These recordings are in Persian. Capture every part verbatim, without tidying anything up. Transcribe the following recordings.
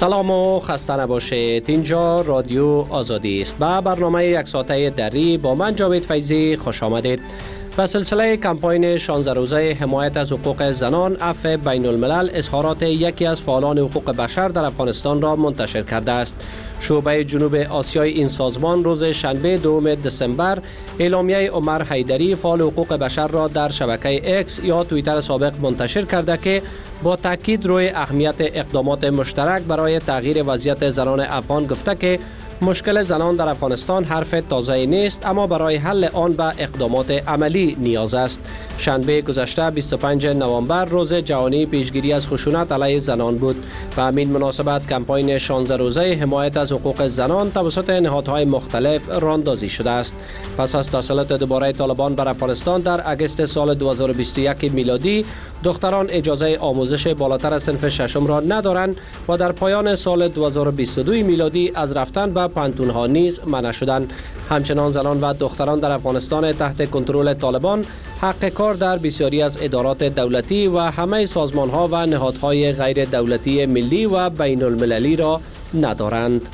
سلام و خسته نباشید. اینجا رادیو آزادی است. با برنامه یک ساعته دری با من جاوید فیضی خوش آمدید. به سلسله کمپاین شانزده روزه حمایت از حقوق زنان عفو بین الملل اظهارات یکی از فعالان حقوق بشر در افغانستان را منتشر کرده است. شعبه جنوب آسیای این سازمان روز شنبه دوم دسامبر اعلامیه عمر حیدری فعال حقوق بشر را در شبکه اکس یا توییتر سابق منتشر کرده که با تاکید روی اهمیت اقدامات مشترک برای تغییر وضعیت زنان افغان گفته که مشکل زنان در افغانستان حرف تازه نیست، اما برای حل آن به اقدامات عملی نیاز است. شنبه گذشته بیست و پنجم نوامبر روز جهانی پیشگیری از خشونت علیه زنان بود و همین مناسبت کمپاین شانزده روزه حمایت از حقوق زنان توسط نهادهای مختلف راندازی شده است. پس از تسلط دوباره طالبان بر افغانستان در اگست سال دو هزار و بیست و یک میلادی، دختران اجازه آموزش بالاتر از صنف ششم را ندارند و در پایان سال دو هزار و بیست و دو میلادی از رفتن به پانتونها نیز منع شدند. همچنان زنان و دختران در افغانستان تحت کنترل طالبان حق کار در بسیاری از ادارات دولتی و همه سازمان‌ها و نهادهای غیر دولتی ملی و بین المللی را ندارند.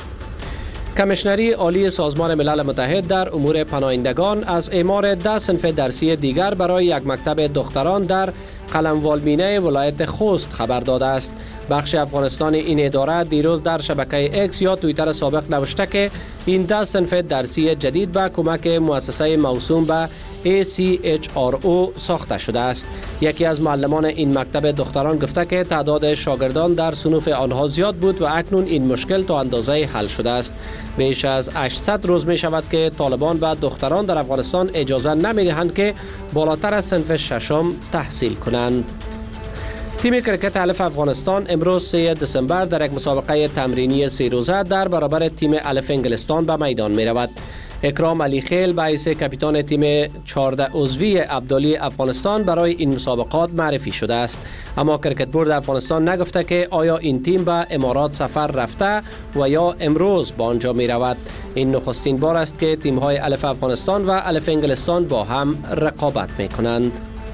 کمیشنری عالی سازمان ملل متحد در امور پناهندگان از اعمار ده صنف درسی دیگر برای یک مکتب دختران در قلموالمینه ولایت خوست خبر داده است. بخش افغانستان این اداره دیروز در شبکه اکس یا توییتر سابق نوشته که این ده صنف درسی جدید به کمک مؤسسه موسوم به ای سی اچ آر او ساخته شده است. یکی از معلمان این مکتب دختران گفته که تعداد شاگردان در صنوف آنها زیاد بود و اکنون این مشکل تا اندازه حل شده است. بیش از هشتصد روز می شود که طالبان به دختران در افغانستان اجازه نمی دهند که بالاتر از صنف ششم تحصیل کنند. تیم کرکت الف افغانستان امروز سوم دسامبر در یک مسابقه تمرینی سه روزه در برابر تیم الف انگلستان به میدان می رود. اکرام علی خیل به حیث کاپیتان تیم چهارده عضوی ابدالی افغانستان برای این مسابقات معرفی شده است، اما کرکت بورد افغانستان نگفته که آیا این تیم به امارات سفر رفته و یا امروز به آنجا می رود. این نخستین بار است که تیم های الف افغانستان و الف انگلستان با هم رقابت می کنند.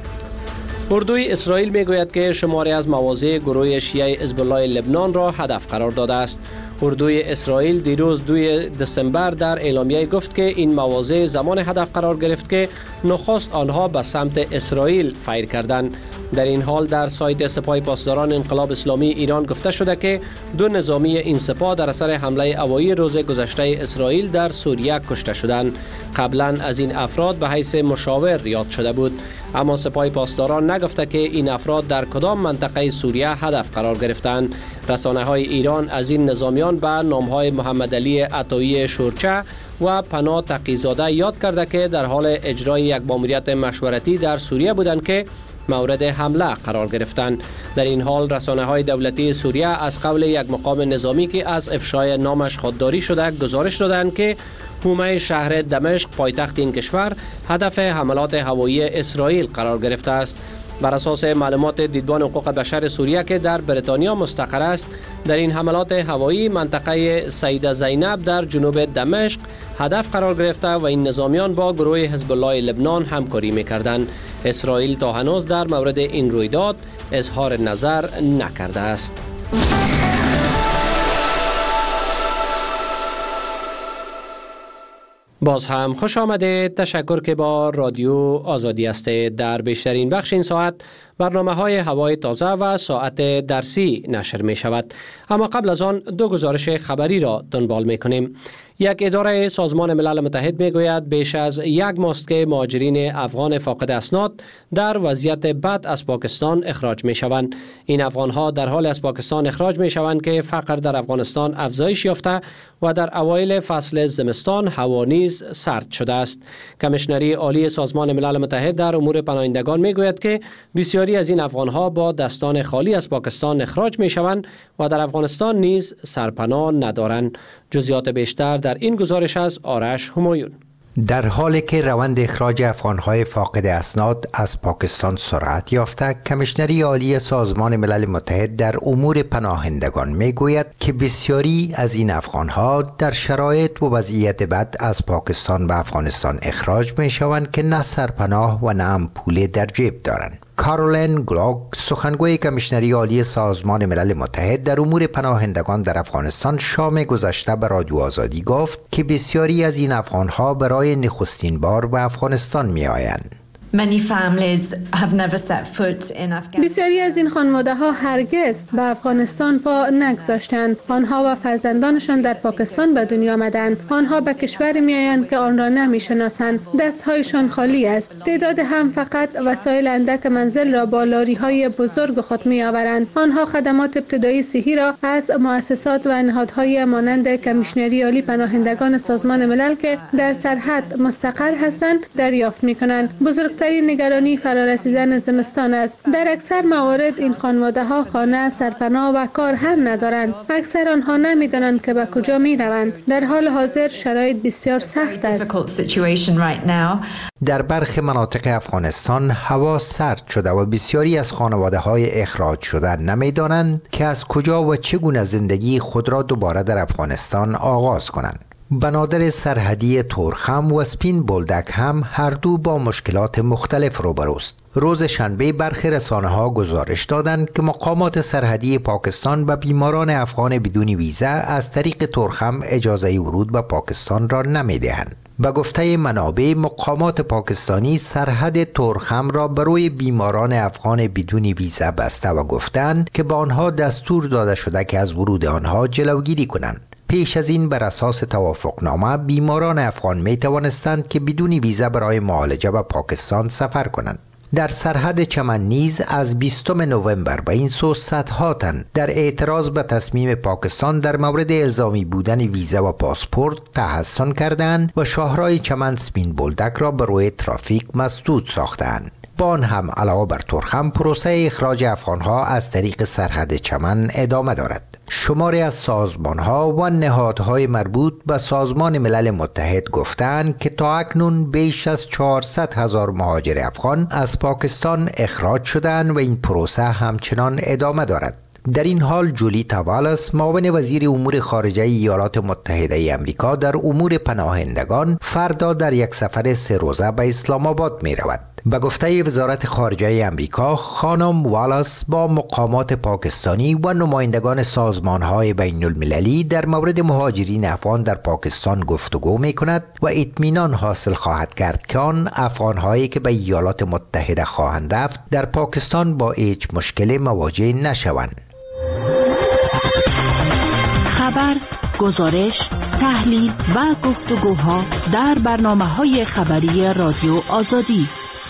اردوی اسرائیل می گوید که شماری از مواضع گروه شیعه حزب الله لبنان را هدف قرار داده است. اردوی اسرائیل دیروز دوم دسامبر در اعلامیه گفت که این مواضع زمان هدف قرار گرفت که نخست آنها به سمت اسرائیل فیر کردند. در این حال در سایت سپاه پاسداران انقلاب اسلامی ایران گفته شده که دو نظامی این سپاه در اثر حمله هوایی روز گذشته اسرائیل در سوریه کشته شدند. قبلا از این افراد به حیث مشاور یاد شده بود، اما سپاه پاسداران نگفته که این افراد در کدام منطقه سوریه هدف قرار گرفتند. رسانه‌های ایران از این نظامیان به نام‌های محمد علی عطایی شورچه و پناه تقی‌زاده یاد کرده که در حال اجرای یک ماموریت مشورتی در سوریه بودند که مورد حمله قرار گرفتند. در این حال رسانه‌های دولتی سوریه از قول یک مقام نظامی که از افشای نامش خودداری شده گزارش دادند که حومه شهر دمشق پایتخت این کشور هدف حملات هوایی اسرائیل قرار گرفته است. بر اساس معلومات دیدبان حقوق بشر سوریه که در بریتانیا مستقر است، در این حملات هوایی منطقه سیده زینب در جنوب دمشق هدف قرار گرفته و این نظامیان با گروه حزب الله لبنان همکاری می‌کردند. اسرائیل تا هنوز در مورد این رویداد اظهار نظر نکرده است. باز هم خوش آمده. تشکر که با رادیو آزادی هستید. در بیشترین بخش این ساعت برنامه های هوای تازه و ساعت درسی نشر می شود، اما قبل از آن دو گزارش خبری را دنبال می کنیم. یک اداره سازمان ملل متحد می گوید بیش از یک ماست که مهاجرین افغان فاقد اسناد در وضعیت بد از پاکستان اخراج می شوند. این افغان ها در حال از پاکستان اخراج می شوند که فقر در افغانستان افزایش یافته و در اوایل فصل زمستان هوا نیز سرد شده است. کمیشنری عالی سازمان ملل متحد در امور پناهندگان می گوید که بسیاری از این افغان ها با دستان خالی از پاکستان اخراج می شوند و در افغانستان نیز سرپناه ندارند. جزئیات بیشتر در این گزارش از آرش همایون. در حالی که روند اخراج افغان‌های فاقد اسناد از پاکستان سرعت یافته، کمیشنری عالی سازمان ملل متحد در امور پناهندگان میگوید که بسیاری از این افغان‌ها در شرایط و وضعیت بد از پاکستان به افغانستان اخراج میشوند که نه سرپناه و نه هم پول در جیب دارند. کارولین گلاک، سخنگوی کمیشنری عالی سازمان ملل متحد در امور پناهندگان در افغانستان، شام گذشته به رادیو آزادی گفت که بسیاری از این افغانها برای نخستین بار به افغانستان می آیند. بسیاری از این خانواده ها هرگز به افغانستان پا نگذاشتند. آنها و فرزندانشان در پاکستان به دنیا آمدند. آنها به کشوری می آیند که آن را نمی شناسند. دستهایشان خالی است. تعداد هم فقط وسایل اندک منزل را با لاری های بزرگ خود می آورند. آنها خدمات ابتدایی صحی را از مؤسسات و نهادهای مانند کمیشنری عالی پناهندگان سازمان ملل که در سرحد مستقر هستند دریافت می کنند. بزرگترین نگرانی فرارسیدن زمستان است. در اکثر موارد این خانواده ها خانه، سرپناه و کار هم ندارند. اکثر آنها نمیدانند که به کجا می روند. در حال حاضر شرایط بسیار سخت است. در برخی مناطق افغانستان هوا سرد شده و بسیاری از خانواده های اخراج شده نمیدانند که از کجا و چگونه زندگی خود را دوباره در افغانستان آغاز کنند. بنادر سرحدی تورخم و سپین بولدک هم هر دو با مشکلات مختلف روبروست. روز شنبه برخی رسانه ها گزارش دادند که مقامات سرحدی پاکستان به بیماران افغان بدون ویزا از طریق تورخم اجازه ورود به پاکستان را نمیدهند. به گفته منابع، مقامات پاکستانی سرحد تورخم را برای بیماران افغان بدون ویزا بسته و گفتند که به آنها دستور داده شده که از ورود آنها جلوگیری کنند. پیش از این بر اساس توافقنامه بیماران افغان می توانستند که بدون ویزا برای معالجه به پاکستان سفر کنند. در سرحد چمن نیز از بیستم نوامبر به این سو صدها تن در اعتراض به تصمیم پاکستان در مورد الزامی بودن ویزا و پاسپورت تحصن کردند و شاهراه چمن سپین بولدک را به روی ترافیک مسدود ساختند. با آن هم علاوه بر تورخم، پروسه اخراج افغانها از طریق سرحد چمن ادامه دارد. شماری از سازمانها و نهادهای مربوط به سازمان ملل متحد گفتند که تا اکنون بیش از چهارصد هزار مهاجر افغان از پاکستان اخراج شدند و این پروسه همچنان ادامه دارد. در این حال جولیتا والاس، معاون وزیر امور خارجه ایالات متحده آمریکا در امور پناهندگان، فردا در یک سفر سه روزه به اسلام آباد می رود. به گفته وزارت خارجه آمریکا، خانم والاس با مقامات پاکستانی و نمایندگان سازمان‌های بین المللی در مورد مهاجرین افغان در پاکستان گفتگو می کند و اطمینان حاصل خواهد کرد که آن افغان‌هایی که به ایالات متحده خواهند رفت در پاکستان با هیچ مشکلی مواجه نشوند. خبر، گزارش، تحلیل و گفتگوها در برنامه‌های خبری رادیو آزادی.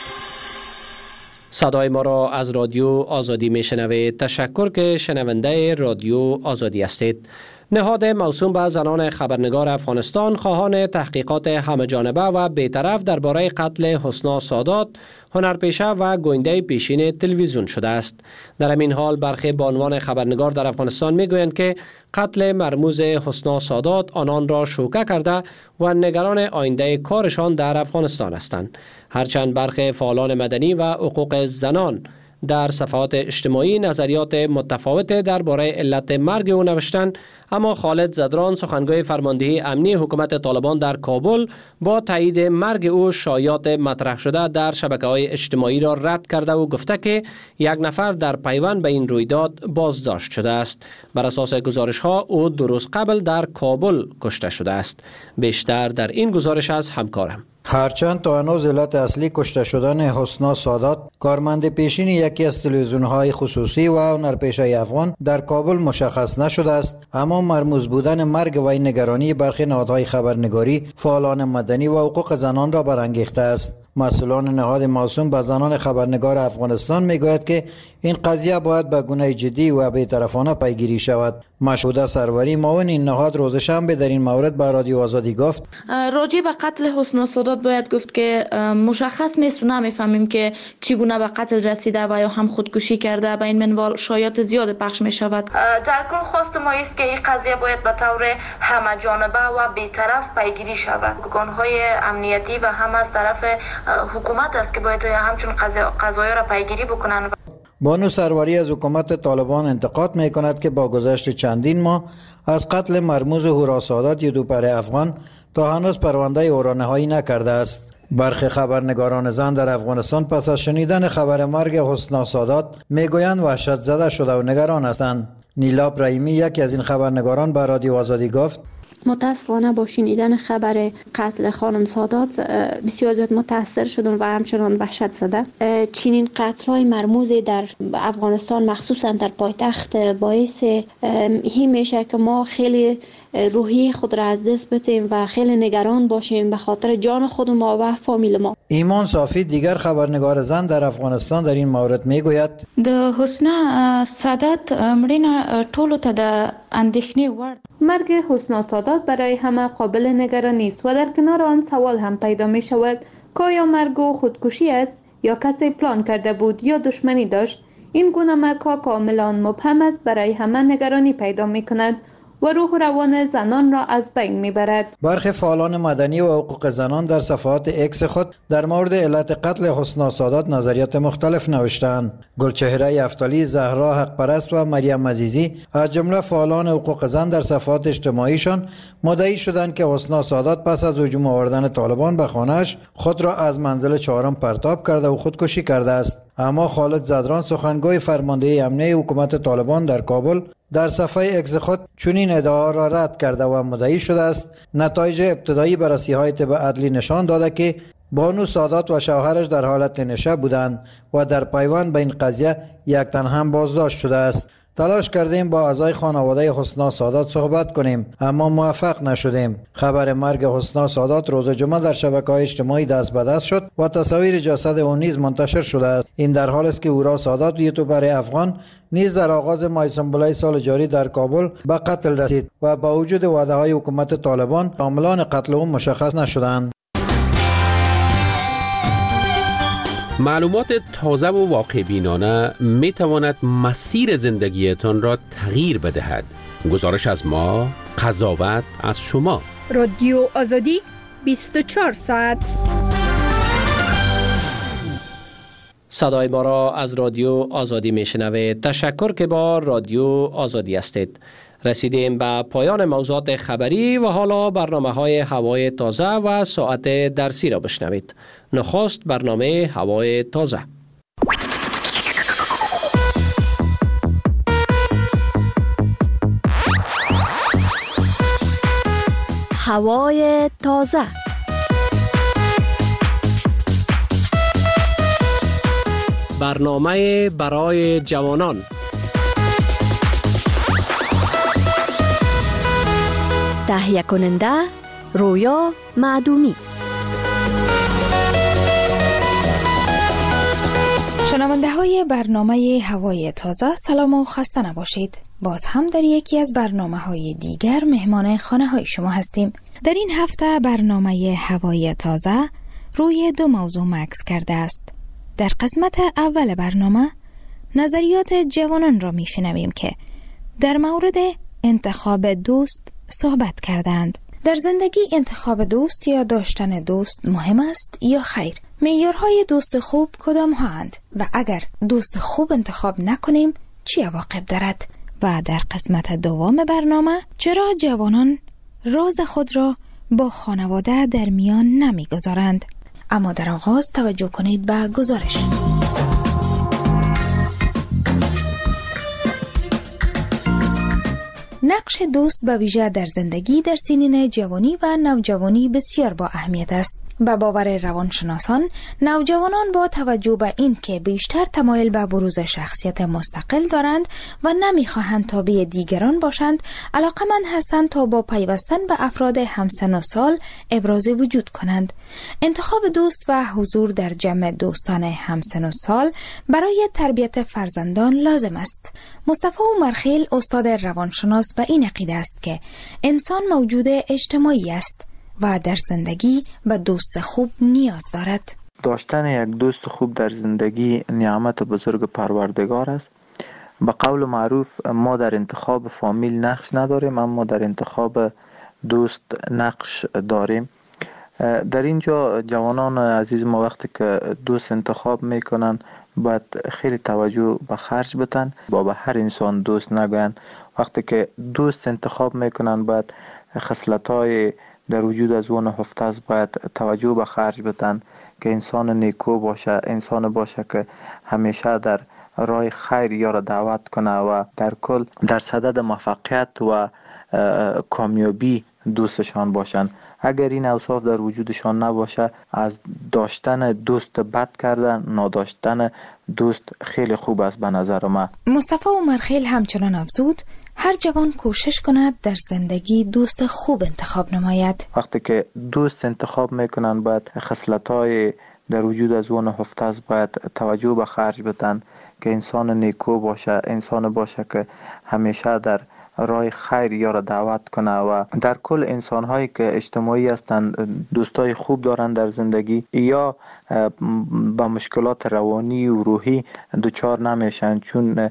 صدای ما را از رادیو آزادی می شنوید. تشکر که شنونده رادیو آزادی هستید. نهاد موسوم به زنان خبرنگار افغانستان خواهان تحقیقات همه جانبه و بی‌طرف درباره قتل حسنا سادات، هنرپیشه و گوینده پیشین تلویزیون شده است. در همین حال برخی به عنوان خبرنگار در افغانستان میگویند که قتل مرموز حسنا سادات آنان را شوکه کرده و نگران آینده کارشان در افغانستان هستند. هرچند برخی فعالان مدنی و حقوق زنان در صفحات اجتماعی نظریات متفاوت درباره علت مرگ او نوشتند، اما خالد زدران، سخنگوی فرماندهی امنی حکومت طالبان در کابل، با تایید مرگ او شایعات مطرح شده در شبکه‌های اجتماعی را رد کرده و گفته که یک نفر در پیوند به این رویداد بازداشت شده است. بر اساس گزارش‌ها او دو روز قبل در کابل کشته شده است. بیشتر در این گزارش از همکارم. هرچند تا هنوز علت اصلی کشته شدن حسنا سادات، کارمند پیشین یکی از تلویزیون‌های خصوصی و هنرپیشه افغان، در کابل مشخص نشده است، اما مرموز بودن مرگ و این نگرانی برخی نهادهای خبرنگاری، فعالان مدنی و حقوق زنان را برانگیخته است. مسئولان نهاد موسوم به زنان خبرنگار افغانستان میگوید که این قضیه باید به گونه جدی و بی‌طرفانه پیگیری شود. مشهوده سروری، معاون این نهاد، روز شنبه در این مورد به رادیو آزادی گفت راجع به قتل حسنا سادات باید گفت که مشخص نیست و نمیفهمیم که چگونه به قتل رسیده و یا هم خودکشی کرده. به این منوال شایعات زیاد پخش می شود. در کل خواست ما است که این قضیه باید به طور همه جانبه و بی‌طرف پیگیری شود. ارگان‌های امنیتی و هم از طرف حکومت است که باید همچون قضایا را پیگیری بکنن. بانو سروری از حکومت طالبان انتقاد می کند که با گذشت چندین ماه از قتل مرموز هورا سادات، یوتیوبر افغان، تا هنوز پرونده او را نهایی نکرده است. برخی خبرنگاران زن در افغانستان پس از شنیدن خبر مرگ حسنا سادات میگویند وحشت زده شده و نگران هستند. نیلا ابراهیمی یکی از این خبرنگاران به رادیو آزادی گفت: متاسفانه با شنیدن خبر قتل خانم سادات بسیار زیاد متاثر شدم و همچنان وحشت زده. چنین قتل‌های مرموز در افغانستان مخصوصا در پایتخت باعث این میشه که ما خیلی روحی خود را از دست بدیم و خیلی نگران باشیم به خاطر جان خود ما و فامیل ما. ایمان صافی دیگر خبرنگار زن در افغانستان در این مورد میگوید: د حسنا سادات مړینه ټولو ته د اندېښنې وړ. مرگ حسنا سادات برای همه قابل نگرانی است و در کنار آن سوال هم پیدا می شود که آیا مرگ او خودکشی است یا کسی پلان کرده بود یا دشمنی داشت. این گونه مرگ ها کاملا مبهم است، برای همه نگرانی پیدا می کند و روح و روان زنان را از بین میبرد. برخی فعالان مدنی و حقوق زنان در صفحات اکس خود در مورد علت قتل حسنا سادات نظریات مختلف نوشتند. گلچهره افتالی، زهرا حق پرست و مریم عزیزی از جمله فعالان حقوق زن در صفحات اجتماعیشان مدعی شدند که حسنا سادات پس از هجوم آوردن طالبان به خانه‌اش خود را از منزل چهارم پرتاب کرده و خودکشی کرده است. اما خالد زدران، سخنگوی فرماندهی امنیه حکومت طالبان در کابل، در صفحه اکس خود چنین ادعا را رد کرده و مدعی شده است نتایج ابتدایی بررسی‌های طب عدلی نشان داده که بانو سادات و شوهرش در حالت نشه بودند و در پیوند به این قضیه یک تن هم بازداشت شده است. تلاش کردیم با اعضای خانواده حسنا سادات صحبت کنیم اما موفق نشدیم. خبر مرگ حسنا سادات روز جمعه در شبکه‌های اجتماعی دست به دست شد و تصاویر جسد او نیز منتشر شده است. این در حالی است که اورا سادات، یوتیوبر افغان، نیز در آغاز ماه سنبله سال جاری در کابل به قتل رسید و با وجود وعده‌های حکومت طالبان عاملان قتل او مشخص نشدند. معلومات تازه و واقع بینانه می تواند مسیر زندگیتان را تغییر بدهد. گزارش از ما، قضاوت از شما. رادیو آزادی بیست و چهار ساعت. صدای ما را از رادیو آزادی می شنوید. تشکر که با رادیو آزادی هستید. رسیدیم به پایان موضوعات خبری و حالا برنامه های هوای تازه و ساعت درسی را بشنوید. نخست برنامه هوای تازه. هوای تازه. برنامه برای جوانان. تهیه کننده رویا معدومی. شنونده های برنامه هوای تازه، سلام و خسته نباشید. باز هم در یکی از برنامه های دیگر مهمان خانه های شما هستیم. در این هفته برنامه هوای تازه روی دو موضوع مکس کرده است. در قسمت اول برنامه نظریات جوانان را می شنویم که در مورد انتخاب دوست صحبت کردند. در زندگی انتخاب دوست یا داشتن دوست مهم است یا خیر؟ معیارهای دوست خوب کدام هاند و اگر دوست خوب انتخاب نکنیم چی عواقب دارد؟ و در قسمت دوم برنامه چرا جوانان راز خود را با خانواده در میان نمیگذارند؟ اما در آغاز توجه کنید به گزارش. نقش دوست به ویژه در زندگی در سنین جوانی و نوجوانی بسیار با اهمیت است. به باور روانشناسان، نوجوانان با توجه به این که بیشتر تمایل به بروز شخصیت مستقل دارند و نمیخواهند تابع دیگران باشند، علاقمند هستند تا با پیوستن به افراد همسن و سال ابراز وجود کنند. انتخاب دوست و حضور در جمع دوستان همسن و سال برای تربیت فرزندان لازم است. مصطفی عمرخیل، استاد روانشناس، به این عقیده است که انسان موجود اجتماعی است و در زندگی به دوست خوب نیاز دارد. داشتن یک دوست خوب در زندگی نعمت بزرگ پروردگار است. به قول معروف ما در انتخاب فامیل نقش نداریم، اما در انتخاب دوست نقش داریم. در اینجا جوانان عزیز ما وقتی که دوست انتخاب میکنن باید خیلی توجه به خرج بدن، با به هر انسان دوست نگوین. وقتی که دوست انتخاب میکنن باید خصلت‌های در وجود از او نهفته است باید توجه به خرج بدن که انسان نیکو باشه، انسان باشه که همیشه در راه خیر یارا دعوت کنه و در کل در صدد موفقیت و کامیابی دوستشان باشند. اگر این اوصاف در وجودشان نباشه، از داشتن دوست بد کردن، نداشتن دوست خیلی خوب است به نظر من. مصطفی عمرخیل همچنان افزود هر جوان کوشش کند در زندگی دوست خوب انتخاب نماید. وقتی که دوست انتخاب میکنن باید خصلت‌های در وجود از اون نهفته است باید توجه به خرج بدن که انسان نیکو باشه، انسان باشه که همیشه در راه خیر یارا دعوت کنه و در کل انسان هایی که اجتماعی هستند دوستای خوب دارن در زندگی یا با مشکلات روانی و روحی دچار نمیشن، چون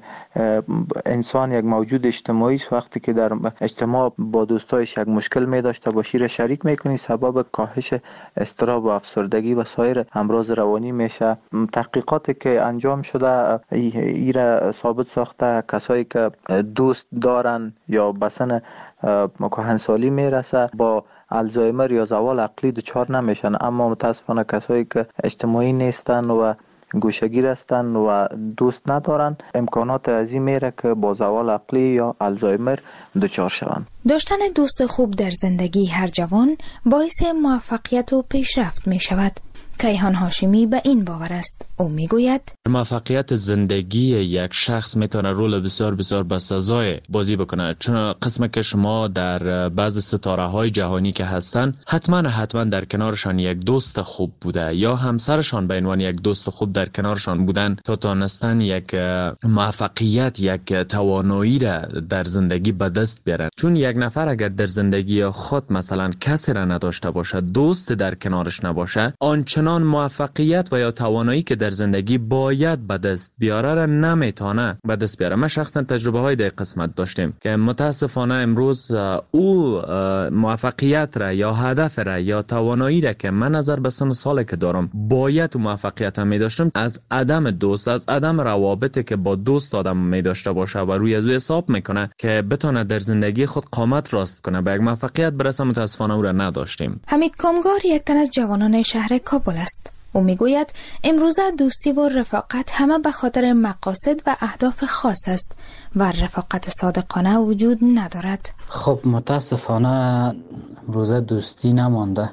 انسان یک موجود اجتماعی است. وقتی که در اجتماع با دوستایش یک مشکل می داشته باشی را شریک میکنی، سبب کاهش اضطراب و افسردگی و سایر امراض روانی میشه. تحقیقاتی که انجام شده ایره ثابت ساخته کسایی که دوست دارن یا بسن کهنسالی میرسه با الزایمر یا زوال عقلی دچار نمیشن، اما متاسفانه کسایی که اجتماعی نیستن و گوشه‌گیر هستن و دوست ندارن امکانات عظیم میره که با زوال عقلی یا الزایمر دچار شوند. داشتن دوست خوب در زندگی هر جوان باعث موفقیت و پیشرفت می شود. کیهان هاشمی به این باور است. او میگوید موفقیت زندگی یک شخص میتونه رول بسیار بسیار بسزای بازی بکنه، چون قسم که شما در بعض ستاره های جهانی که هستن حتما حتما در کنارشان یک دوست خوب بوده یا همسرشان به عنوان یک دوست خوب در کنارشان بودن تا تونستن یک موفقیت، یک توانایی را در زندگی به دست بیارن. چون یک نفر اگر در زندگی خود مثلا کسی را نداشته باشه، دوست در کنارش نباشه، آنچنان موفقیت و یا توانایی که در زندگی باید به دست بیاره را نمیتونه به دست بیاره. ما شخصا تجربه های در قسمت داشتیم که متاسفانه امروز او موفقیت را یا هدف را یا توانایی را که من نظر به سن سالی که دارم باید موفقیت می داشتم، از عدم دوست، از عدم روابطی که با دوست آدم می داشته باشه و روی از او حساب میکنه که بتونه در زندگی خود قامت راست کنه به یک موفقیت برسه، متاسفانه او را نداشتیم. حمید کامگار یک تن از جوانان شهر کابل است. او میگوید امروزه دوستی و رفاقت همه به خاطر مقاصد و اهداف خاص است و رفاقت صادقانه وجود ندارد. خب متاسفانه امروزه دوستی نمانده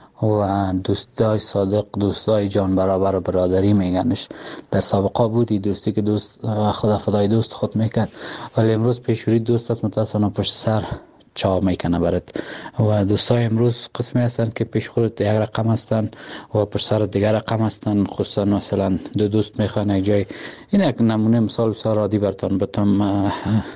و دوستای صادق، دوستای جان برابر برادری میگنش. در سابقه بودی دوستی که دوست خدا فدای دوست خود میکرد، ولی امروز پیشوری دوست است متاسفانه پشت سر چا میکنه برات. و دوستای امروز قسمی هستن که پیش خودت یک رقم هستن و پشت سر دیگر رقم هستن. خصوصا مثلا دو دوست میخوان یک جای، این یک نمونه مثال بسیار عادی براتون بتم.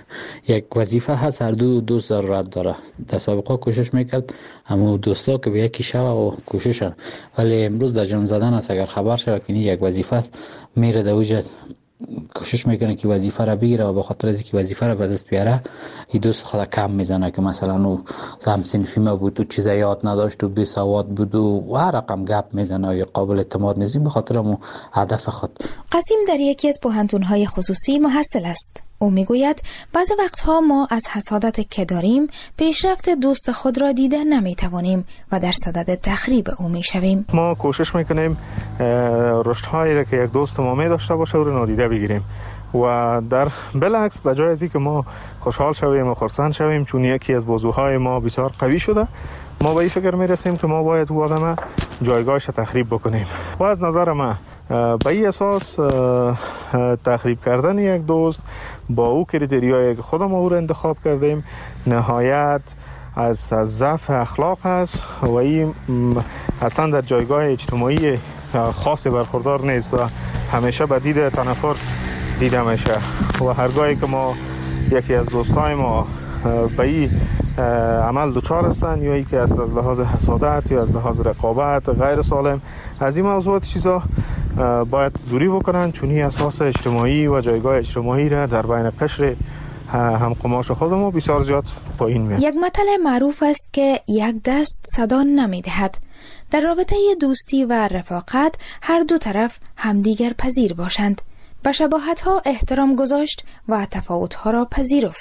یک وظیفه هست، هر دو دوست ضرورت داره. در سابقه کوشش میکرد اما دوستا که به یکی شوه و کوششن، ولی امروز در جان زدن است. اگر خبر شوه که یک وظیفه است میره در وجه کوشش میکنه که وظیفه را بگیره و به خاطر از اینکه وظیفه را به دست بیاره این دوست خود کم میزنه که مثلا او هم صنفی ما بود و چیز یاد نداشت و بی سواد بود و هر رقم گپ میزنه یا قابل اعتماد نیست به خاطر مو هدف خود. قاسم در یکی از پوهنتون‌های خصوصی محصل است. او میگوید بعضی وقتها ما از حسادت که داریم پیشرفت دوست خود را دیده نمیتوانیم و در صدد تخریب او میشویم. ما کوشش میکنیم رشدهایی را که یک دوست ما می داشته باشه او را نادیده بگیریم و در بالعکس به جای از اینکه ما خوشحال شویم و خرسند شویم چون یکی از بازوهای ما بسیار قوی شده، ما به این فکر میرسیم که ما باید او آدم جایگاهش تخریب بکنیم. و از نظر من به این اساس تخریب کردن یک دوست با او کریتریایی که خودم او را انتخاب کردیم نهایت از از ضعف اخلاق است و این اصلا در جایگاه اجتماعی خاصی برخوردار نیست و همیشه به دید تنفر دیده میشه. و هرگاهی که ما یکی از دوستای ما به این عمل دچار هستن یا ای که از لحاظ حسادت یا از لحاظ رقابت غیر سالم، از این موضوعات چیزا باید دوری بکنن چون این اساس اجتماعی و جایگاه اجتماعی را در بین قشر هم قماش خودمون بسیار زیاد پایین میاد. یک متل معروف است که یک دست صدا نمیدهد. در رابطه دوستی و رفاقت هر دو طرف همدیگر پذیر باشند، به شباهت ها احترام گذاشت و تفاوت ها را پذیرفت.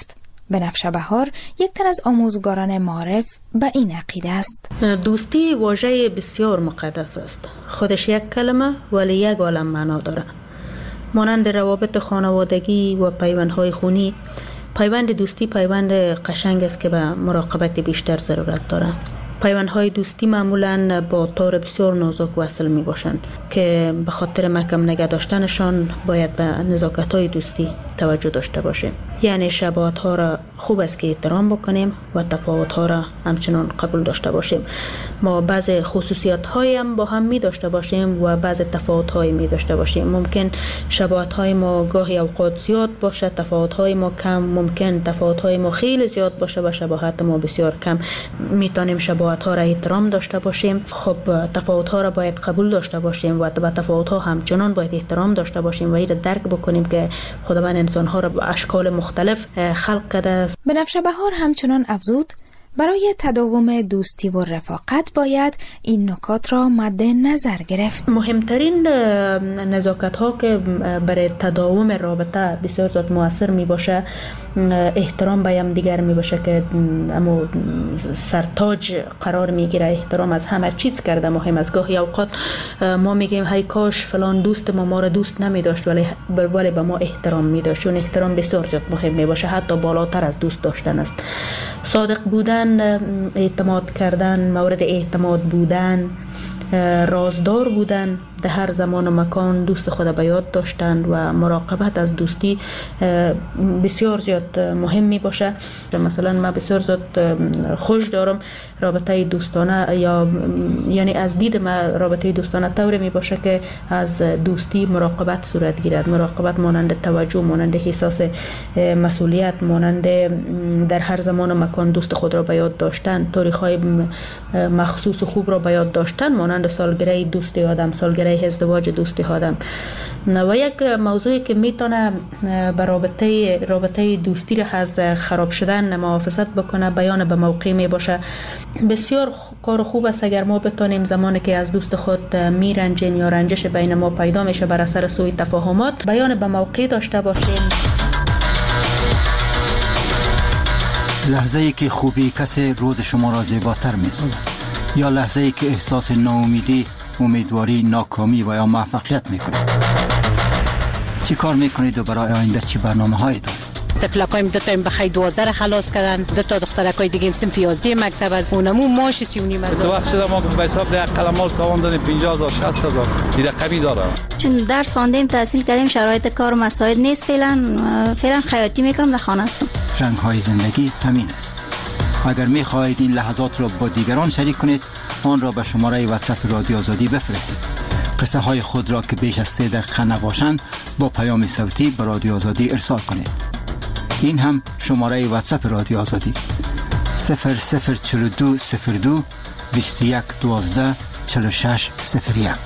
بنفشه بهار یک تن از آموزگاران معارف به این عقیده است. دوستی واژه بسیار مقدس است. خودش یک کلمه ولی یک عالم معنا داره. مانند روابط خانوادگی و پیوندهای خونی، پیوند دوستی پیوند قشنگ است که به مراقبت بیشتر ضرورت داره. پیوندهای دوستی معمولاً با طور بسیار نازک وصل می باشند که به خاطر محکم نگه داشتنشان باید به نزاکت‌های دوستی توجه داشته باشیم. یعنی شباهت‌ها را خوب است که احترام بکنیم و تفاوت‌ها را همچنان قبول داشته باشیم. ما بعض خصوصیت‌هایی هم با هم می داشته باشیم و بعض تفاوت‌هایی می داشته باشیم. ممکن شباهت‌های ما گاهی اوقات زیاد باشه، تفاوت‌های ما کم. ممکن تفاوت‌های ما خیلی زیاد باشه و شباهت ما بسیار کم. می‌تونیم شباهت‌ها را احترام داشته باشیم. خب تفاوت‌ها را باید قبول داشته باشیم و به تفاوت‌ها همچنان باید احترام داشته باشیم و این را درک بکنیم که خداوند انسان‌ها را به اشکال مختلف خلق کرده است. بنفشه بهار همچنان افزود برای تداوم دوستی و رفاقت باید این نکات را مد نظر گرفت. مهمترین نزاکت ها که برای تداوم رابطه بسیار زیاد مؤثر می باشه احترام به هم دیگر می باشه که اما سرتاج قرار می گیره. احترام از همه چیز کرده مهم است. گاهی اوقات ما میگیم هی کاش فلان دوست ما ما را دوست نمی داشت ولی ولی به ما احترام می داشت. چون احترام بسیار زیاد مهم می باشه، حتی بالاتر از دوست داشتن است. صادق بودن، اعتماد کردن، مورد اعتماد بودن، رازدار بودن، در هر زمان و مکان دوست خود به یاد داشتن و مراقبت از دوستی بسیار زیاد مهم می باشه. مثلا من بسیار زیاد خوش دارم رابطه دوستانه، یا یعنی از دید من رابطه دوستانه طوری می باشه که از دوستی مراقبت صورت گیرد. مراقبت مانند توجه، مانند احساس مسئولیت، مانند در هر زمان و مکان دوست خود را به یاد داشتن، تاریخ‌های مخصوص و خوب را به یاد داشتن، مانند سالگره دوستی آدم، سالگره ازدواج دوستی آدم. و یک موضوعی که میتونه به رابطه رابطه دوستی را از خراب شدن محافظت بکنه بیان به موقع می باشه. بسیار کار خوب است اگر ما بتونیم زمانی که از دوست خود میرنجیم یا رنجش بین ما پیدا میشه بر اثر سوء تفاهمات بیان به موقع داشته باشیم. لحظه ای که خوبی کسی روز شما را زیباتر می‌سازد، یا لحظه ای که احساس ناامیدی، امیدواری، ناکامی و یا موفقیت میکنید. چی کار میکنید و برای آینده چی برنامه هایی دارید؟ تفلکایم دو تا این بخی دوازده خلاص کردن، دو تا دخترکای دیگه صنف یازده مکتب از اونمو ماش سی و نیم هزار. تو وقت شده ما به حساب ده قلمال تاوان دادیم پنجاه هزار شصت هزار دیگه کمی داره. چون درس خواندیم تحصیل کردیم شرایط کار و مساعد نیست، فعلا فعلا خیاطی میکنم در خانه هستم. رنگ های زندگی همین است. اگر میخواهید این لحظات را با دیگران شریک کنید آن را به شماره واتساپ رادیو آزادی بفرستید. قصه های خود را که بیش از سه دقیقه نباشند با پیام صوتی به رادیو آزادی ارسال کنید. این هم شماره واتساپ رادیو آزادی صفر صفر چهل و دو صفر دو بیست و یک دوازده چهل و شش صفر یک.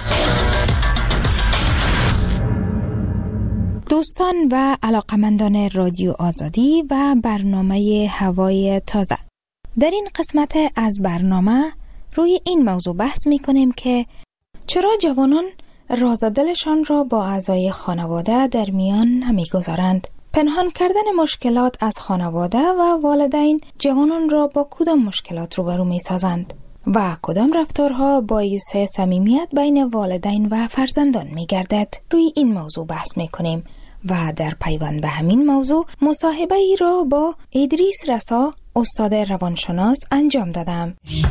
دوستان و علاقمندان رادیو آزادی و برنامه هوای تازه، در این قسمت از برنامه روی این موضوع بحث می کنیم که چرا جوانان راز دلشان را با اعضای خانواده در میان نمی گذارند. پنهان کردن مشکلات از خانواده و والدین جوانان را با کدام مشکلات روبرو می سازند و کدام رفتارها باعث صمیمیت بین والدین و فرزندان می گردد. روی این موضوع بحث می کنیم و در پیوند به همین موضوع مصاحبه ای را با ادریس رسا، استاد روانشناس انجام دادم.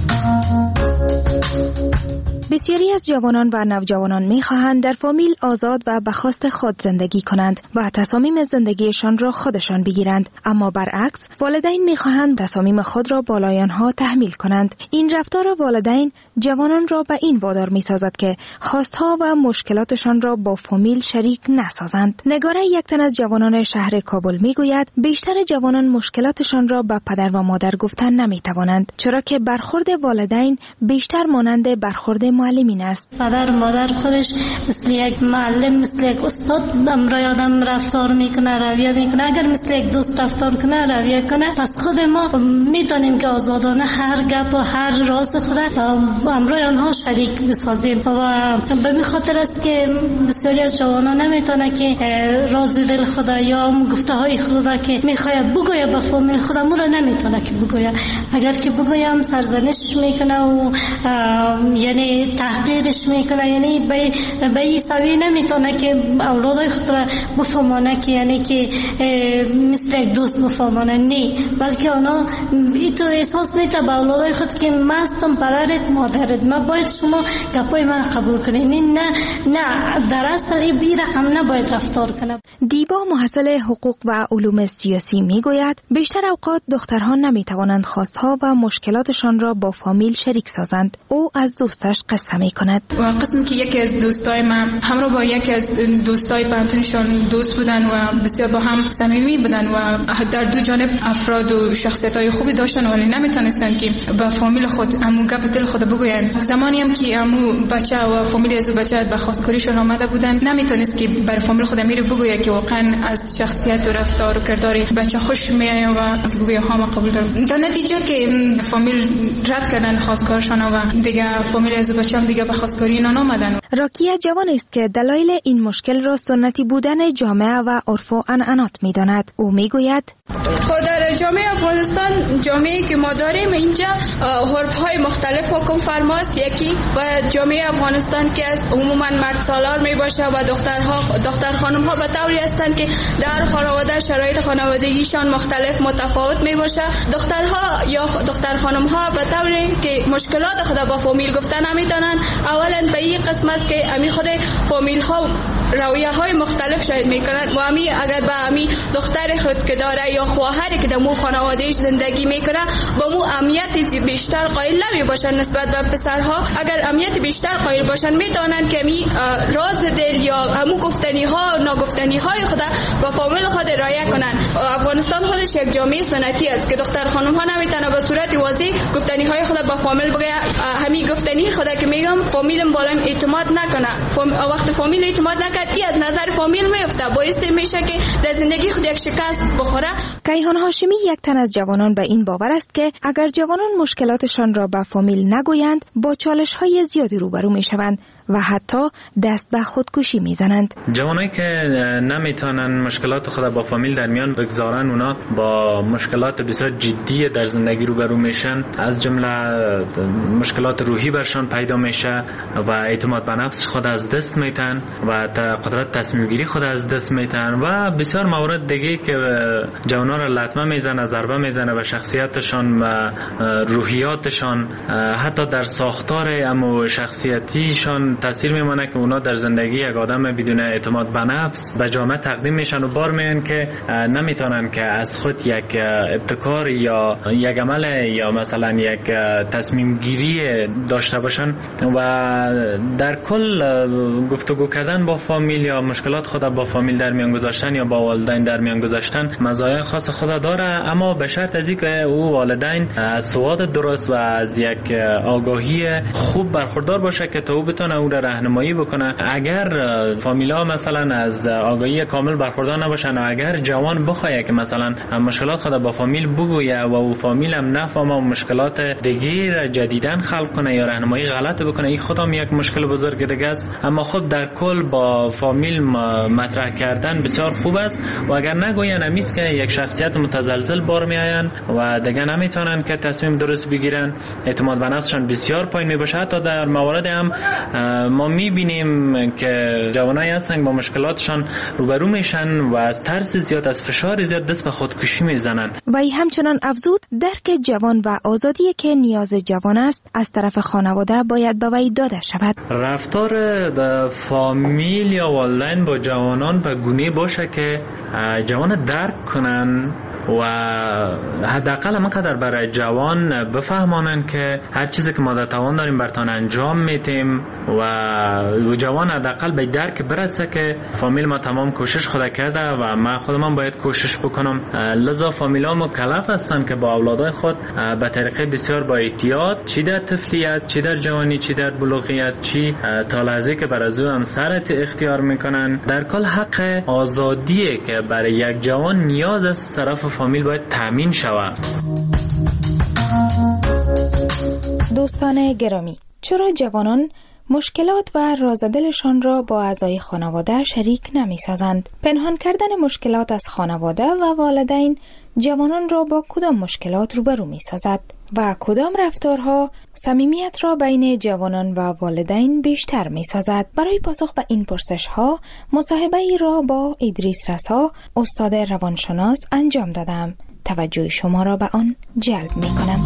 بسیاری از جوانان و نوجوانان می‌خواهند در فامیل آزاد و به خواست خود زندگی کنند و تصامیم زندگیشان را خودشان بگیرند، اما برعکس والدین می‌خواهند تصامیم خود را بالای آنها تحمیل کنند. این رفتار والدین جوانان را به این وادار می‌سازد که خواستها و مشکلاتشان را با فامیل شریک نسازند. نگاره یک تن از جوانان شهر کابل می‌گوید بیشتر جوانان مشکلاتشان را به پدر و مادر گفتن نمی‌توانند، چرا که برخورد والدین به بیشتر مانند برخورد معلمین است. پدر مادر خودش مثل یک معلم، مثل یک استاد امرای آدم رفتار میکنه، رویه میکنه. اگر مثل یک دوست رفتار کنه، رویه کنه، پس خود ما میتونیم که آزادانه هر گپ و هر راز خود امرای آنها شریک بسازیم. و به این خاطر است که بسیاری از جوانان نمیتونه که راز دل خود یا گفته های خود که میخواد بگوید به فامیل خود مو را نمیتونه که بگوید. اگر که بگویم سرزنش میکنه و یعنی تحقیرش میکنه، یعنی به به این سوی نمیتونه که اولادای خود را بفهمانه که یعنی که مثل یک دوست بفهمانه، نه، بلکه اونا این تو احساس میته به اولادای خود که من هستم پدرت مادرت، من باید شما گپای من قبول کنید. نه نه در اصل این رقم نباید رفتار کنه. دیبا محصل حقوق و علوم سیاسی میگوید بیشتر اوقات دخترها نمیتوانند خواستها و مشکلاتشان را با فامیل شریک سازند. او از دوستش قصه میکند. قسمی که یکی از دوستای من همراه با یکی از دوستای پانتونشون دوست بودن و بسیار با هم صمیمی بودن و در دو جانب افراد و شخصیت‌های خوبی داشتن، ولی نمیتونستن که با فامیل خود امو گپ دل خود بگویند. زمانی هم که امو بچه و فامیل از بچه به خواستگاریشون آمده بودن، نمیتونست که بر فامیل خود امیر بگوید که واقعا از شخصیت و رفتار و کردار بچه خوش میاد و بگوید ها ما قبول دارم. در نتیجه که فامیل رد کردن خواستگارشون و دیگه فامیل از بچه هم دیگه به خواستگاری اینا نامدن. راکیه جوان است که دلایل این مشکل را سنتی بودن جامعه و عرف و عنعنات میداند. او میگوید خود در جامعه افغانستان، جامعه‌ای که ما داریم اینجا عرف‌های مختلف حکم فرماست. یکی و جامعه افغانستان که از عموما مرد سالار می باشه و دخترها دختر خانم‌ها به طوری هستند که در خانواده شرایط خانوادگیشان مختلف متفاوت می باشه. دخترها یا دختر خانم‌ها به طوری که مشکلات خود با فامیل گفتن نمیتونن. اولا به این قسم است که امی خود فامیل‌ها رویه‌های مختلف شاید میکنن و امی اگر به امی دختر خود که داره یا خواهری که در مو خانوادهش زندگی میکنه با مو اهمیت بیشتر قائل نمی باشن نسبت به پسرها. اگر اهمیت بیشتر قائل باشن میتونن که می راز دل یا همو گفتنی ها ناگفتنی های خود با فامیل خود رعایت کنن. افغانستان خودش یک جامعه سنتی است که دختر خانم ها نمیتونه به صورت واضح گفتنی های خود با فامیل بگه. همین گفتنی خود که میگم فامیلم بالایم اعتماد نکنه. فام... وقت فامیل اعتماد نکرد ای از نظر فامیل میفته، باعث میشه که در زندگی خود یک شکست بخوره. کیهان هاشمی یک تن از جوانان به این باور است که اگر جوانان مشکلاتشان را به فامیل نگویند با چالش‌های زیادی روبرو می‌شوند و حتی دست به خودکشی میزنند. جوانایی که نمیتونن مشکلات خود با فامیل در میان بگذارن، اونا با مشکلات بسیار جدی در زندگی روبرو میشن، از جمله مشکلات روحی برشان پیدا میشه و اعتماد به نفس خود از دست میتن و قدرت تصمیم گیری خود از دست میتن و بسیار موارد دیگه که جوانا را لطمه میزنه، ضربه میزنه به شخصیتشان و روحیاتشان، حتی در ساختار امو شخصیتیشان تاثیر میمونه که اونا در زندگی یک آدم بدون اعتماد به نفس به جامعه تقدیم میشن و بار میان که نمیتونن که از خود یک ابتکار یا یک عمل یا مثلا یک تصمیم گیری داشته باشن و در کل گفتگو کردن با فامیل یا مشکلات خود با فامیل در میان گذاشتن یا با والدین در میان گذاشتن مزایای خاص خود داره، اما به شرط از اینکه او والدین از سواد درست و از یک آگاهی خوب برخوردار باشه که تا او بتونه او را راهنمایی بکنه. اگر فامیلا مثلا از آگاهی کامل برخوردار نباشن و اگر جوان بخواد که مثلا مشکلات خود با فامیل بگویه و او فامیل هم نفهمه و مشکلات دیگه جدیدن خلق کنه یا راهنمایی غلط بکنه، این خودم یک مشکل بزرگ دیگه است. اما خب در کل با فامیل مطرح کردن بسیار خوب است و اگر نگوین امیست که یک شخصیت متزلزل بار میآین و دیگه نمیتونن که تصمیم درست بگیرن، اعتماد به نفسشان بسیار پایین میباشه. حتی در موارد هم ما میبینیم که جوانایی هستن با مشکلاتشان روبرو میشن و از ترس زیاد، از فشار زیاد دست به خودکشی میزنن. و ای همچنان افزود درک جوان و آزادی که نیاز جوان است از طرف خانواده باید به وی داده شود. رفتار فامیل یا والدین با جوانان به گونه باشه که جوان درک کنن و حداقل همینقدر برای جوان بفهمانن که هر چیزی که ما در توان داریم برتان انجام میتیم و جوان حداقل به درک برسه که فامیل ما تمام کوشش خود کرده و ما خودم باید کوشش بکنم. لذا فامیل ها مکلف هستن که با اولادای خود به طریقه بسیار با احتیاط، چی در طفلیت، چی در جوانی، چی در بلوغیت، چی تا لحظه که برای او همسرت اختیار میکنن، در کل حق آزادیه که برای یک جوان نیاز از طرف فامیل باید تامین شود. دوستان گرامی، چرا جوانان مشکلات و رازدلشان را با اعضای خانواده شریک نمی سازند؟ پنهان کردن مشکلات از خانواده و والدین جوانان را با کدام مشکلات روبرو می سازد و کدام رفتارها صمیمیت را بین جوانان و والدین بیشتر می سازد؟ برای پاسخ به این پرسش ها مصاحبه ای را با ادریس رسا، استاد روانشناس انجام دادم. توجه شما را به آن جلب می کنم.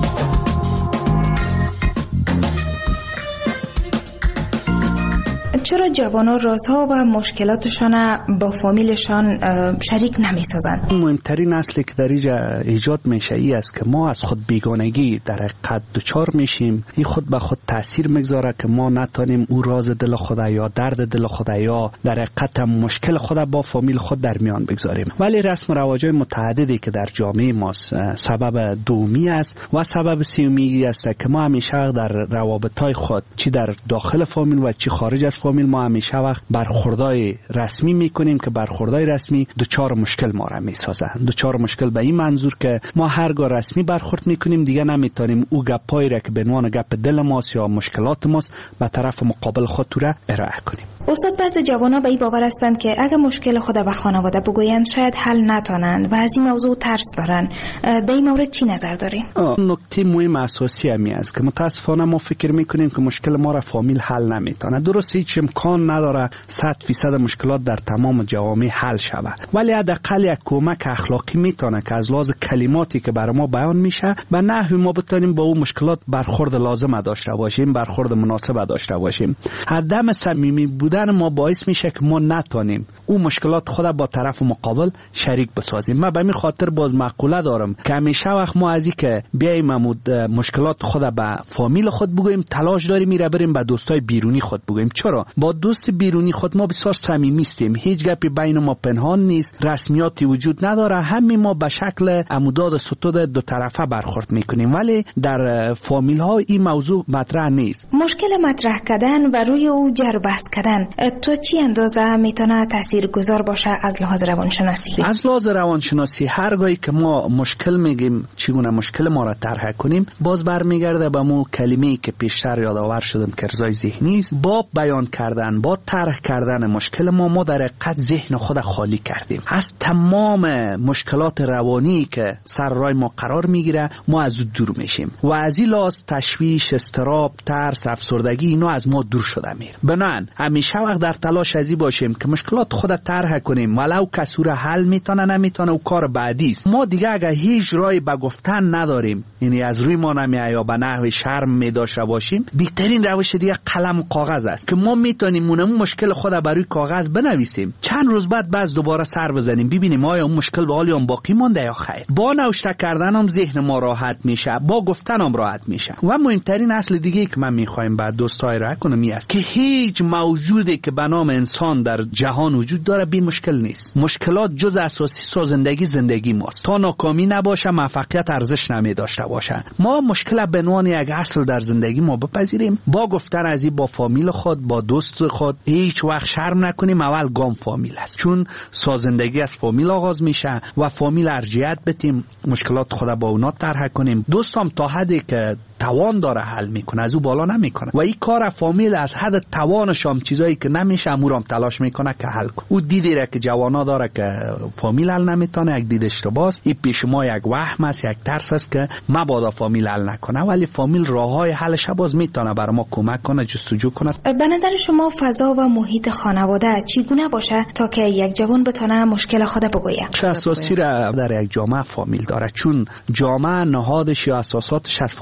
چرا جوانان رازها و مشکلاتشان با فامیلشان شریک نمی سازند؟ مهمترین اصلی که در اینجا ایجاد میشه ای است که ما از خود بیگانگی در حقیقت دچار میشیم. این خود به خود تاثیر میگذاره که ما نتونیم او راز دل خود یا درد دل خود یا در حقیقت مشکل خود با فامیل خود در میان بگذاریم. ولی رسم و رواج‌های متعددی که در جامعه ما سبب دومی است و سبب سومی است که ما همیشه در روابط‌های خود چی در داخل فامیل و چی خارج از فامیل ما همیشه وقت برخوردای رسمی میکنیم که برخوردای رسمی دوچار مشکل ما را میسازند. دوچار مشکل به این منظور که ما هرگاه رسمی برخورد میکنیم دیگه نمیتونیم او گپایی را که به عنوان گپ دل ماست یا مشکلات ماست به طرف مقابل خود را ارائه کنیم. استاد، بعض جوانا به این باور هستند که اگه مشکل خود به خانواده بگویند شاید حل نتونند و از این موضوع ترس دارن. در این مورد چی نظر دارین؟ نکته مهم اساسی همی است که متاسفانه ما فکر میکنیم که مشکل ما را فامیل حل نمیتونه. درست هیچ امکان نداره صد فیصد مشکلات در تمام جوامع حل شود، ولی حداقل یک کمک اخلاقی میتونه که از لحاظ کلماتی که برای ما بیان میشه به نحوی ما بتونیم با اون مشکلات برخورد لازم داشته باشیم، برخورد مناسب داشته باشیم. عدم صمیمی بودن ما باعث میشه که ما نتونیم اون مشکلات خود با طرف مقابل شریک بسازیم. من به این خاطر باز مقوله دارم که همیشه وقت ما از این که بیایم مشکلات خود به فامیل خود بگوییم تلاش داریم میره بریم به دوستای بیرونی خود بگوییم. چرا؟ با دوست بیرونی خود ما بسیار صمیمی هستیم، هیچ گپی بین ما پنهان نیست، رسمیاتی وجود نداره، همه ما به شکل عموداد ستود دو طرفه برخورد میکنیم، ولی در فامیل ها این موضوع مطرح نیست. مشکل مطرح کردن و روی او جر بحث کردن تو چی اندازه میتونه تاثیرگذار باشه از لحاظ روانشناسی؟ از لحاظ روانشناسی هرگاهی که ما مشکل میگیم چگونه مشکل ما را طرح کنیم، باز برمیگرده به مو کلمه‌ای که پیشتر یادآور شدم که ارضای ذهنی است. با بیان کردن، با طرح کردن مشکل ما ما در حقیقت ذهن خود خالی کردیم از تمام مشکلات روانی که سر راه ما قرار میگیره. ما از دور میشیم و از این لحاظ تشویش، اضطراب، ترس، افسردگی اینا از ما دور شده میره. بنابراین همیشه وقت در تلاش ازی باشیم که مشکلات خود طرح کنیم، ولو کسور حل میتونه نمیتونه او کار بعدی است. ما دیگه اگه هیچ راهی به گفتن نداریم، یعنی از روی ما نمیاد یا به نحو شرم میداشته باشیم، بهترین روش دیگه قلم و کاغذ است که ما میتونیم اون مشکل خود بر روی کاغذ بنویسیم، چند روز بعد باز دوباره سر بزنیم ببینیم آیا اون مشکل به حال باقی مونده یا خیر. با نوشته کردن هم ذهن ما راحت میشه، با گفتن هم راحت میشه. و مهمترین اصل دیگه که من میخوایم بعد دوستای را کنم این است که هیچ موجودی که به نام انسان در جهان وجود داره بی مشکل نیست. مشکلات جز اساسی سازندگی زندگی ماست. تا ناکامی نباشه موفقیت ارزش نمی داشته باشه. ما مشکل به عنوان یک اصل در زندگی ما بپذیریم، با گفتن از این با فامیل خود، با دوست خود هیچ وقت شرم نکنیم. اول گام فامیل است، چون سازندگی از فامیل آغاز میشه و فامیل ارجحیت بدیم، مشکلات خود با اونا طرح کنیم. دوستم تا حدی که توان داره حل میکنه، از او بالا نمیکنه و این کار فامیل از حد توانش هم چیزایی که نمیشه امورم تلاش میکنه که حل کنه. او دیدی را که جوانا داره که فامیل حل نمیتونه، یک دید اشتباهه. این پیش ما یک وهم است، یک ترس است که مبادا فامیل حل نکنه، ولی فامیل راههای حلش باز میتونه برای ما کمک کنه، جستجو کنه. به نظر شما فضا و محیط خانواده چگونه باشه تا که یک جوان بتونه مشکل خود بگویه؟ چه اساسی را در یک جامعه فامیل داره، چون جامعه نهادش یا اساساتش از فامیل گذاشته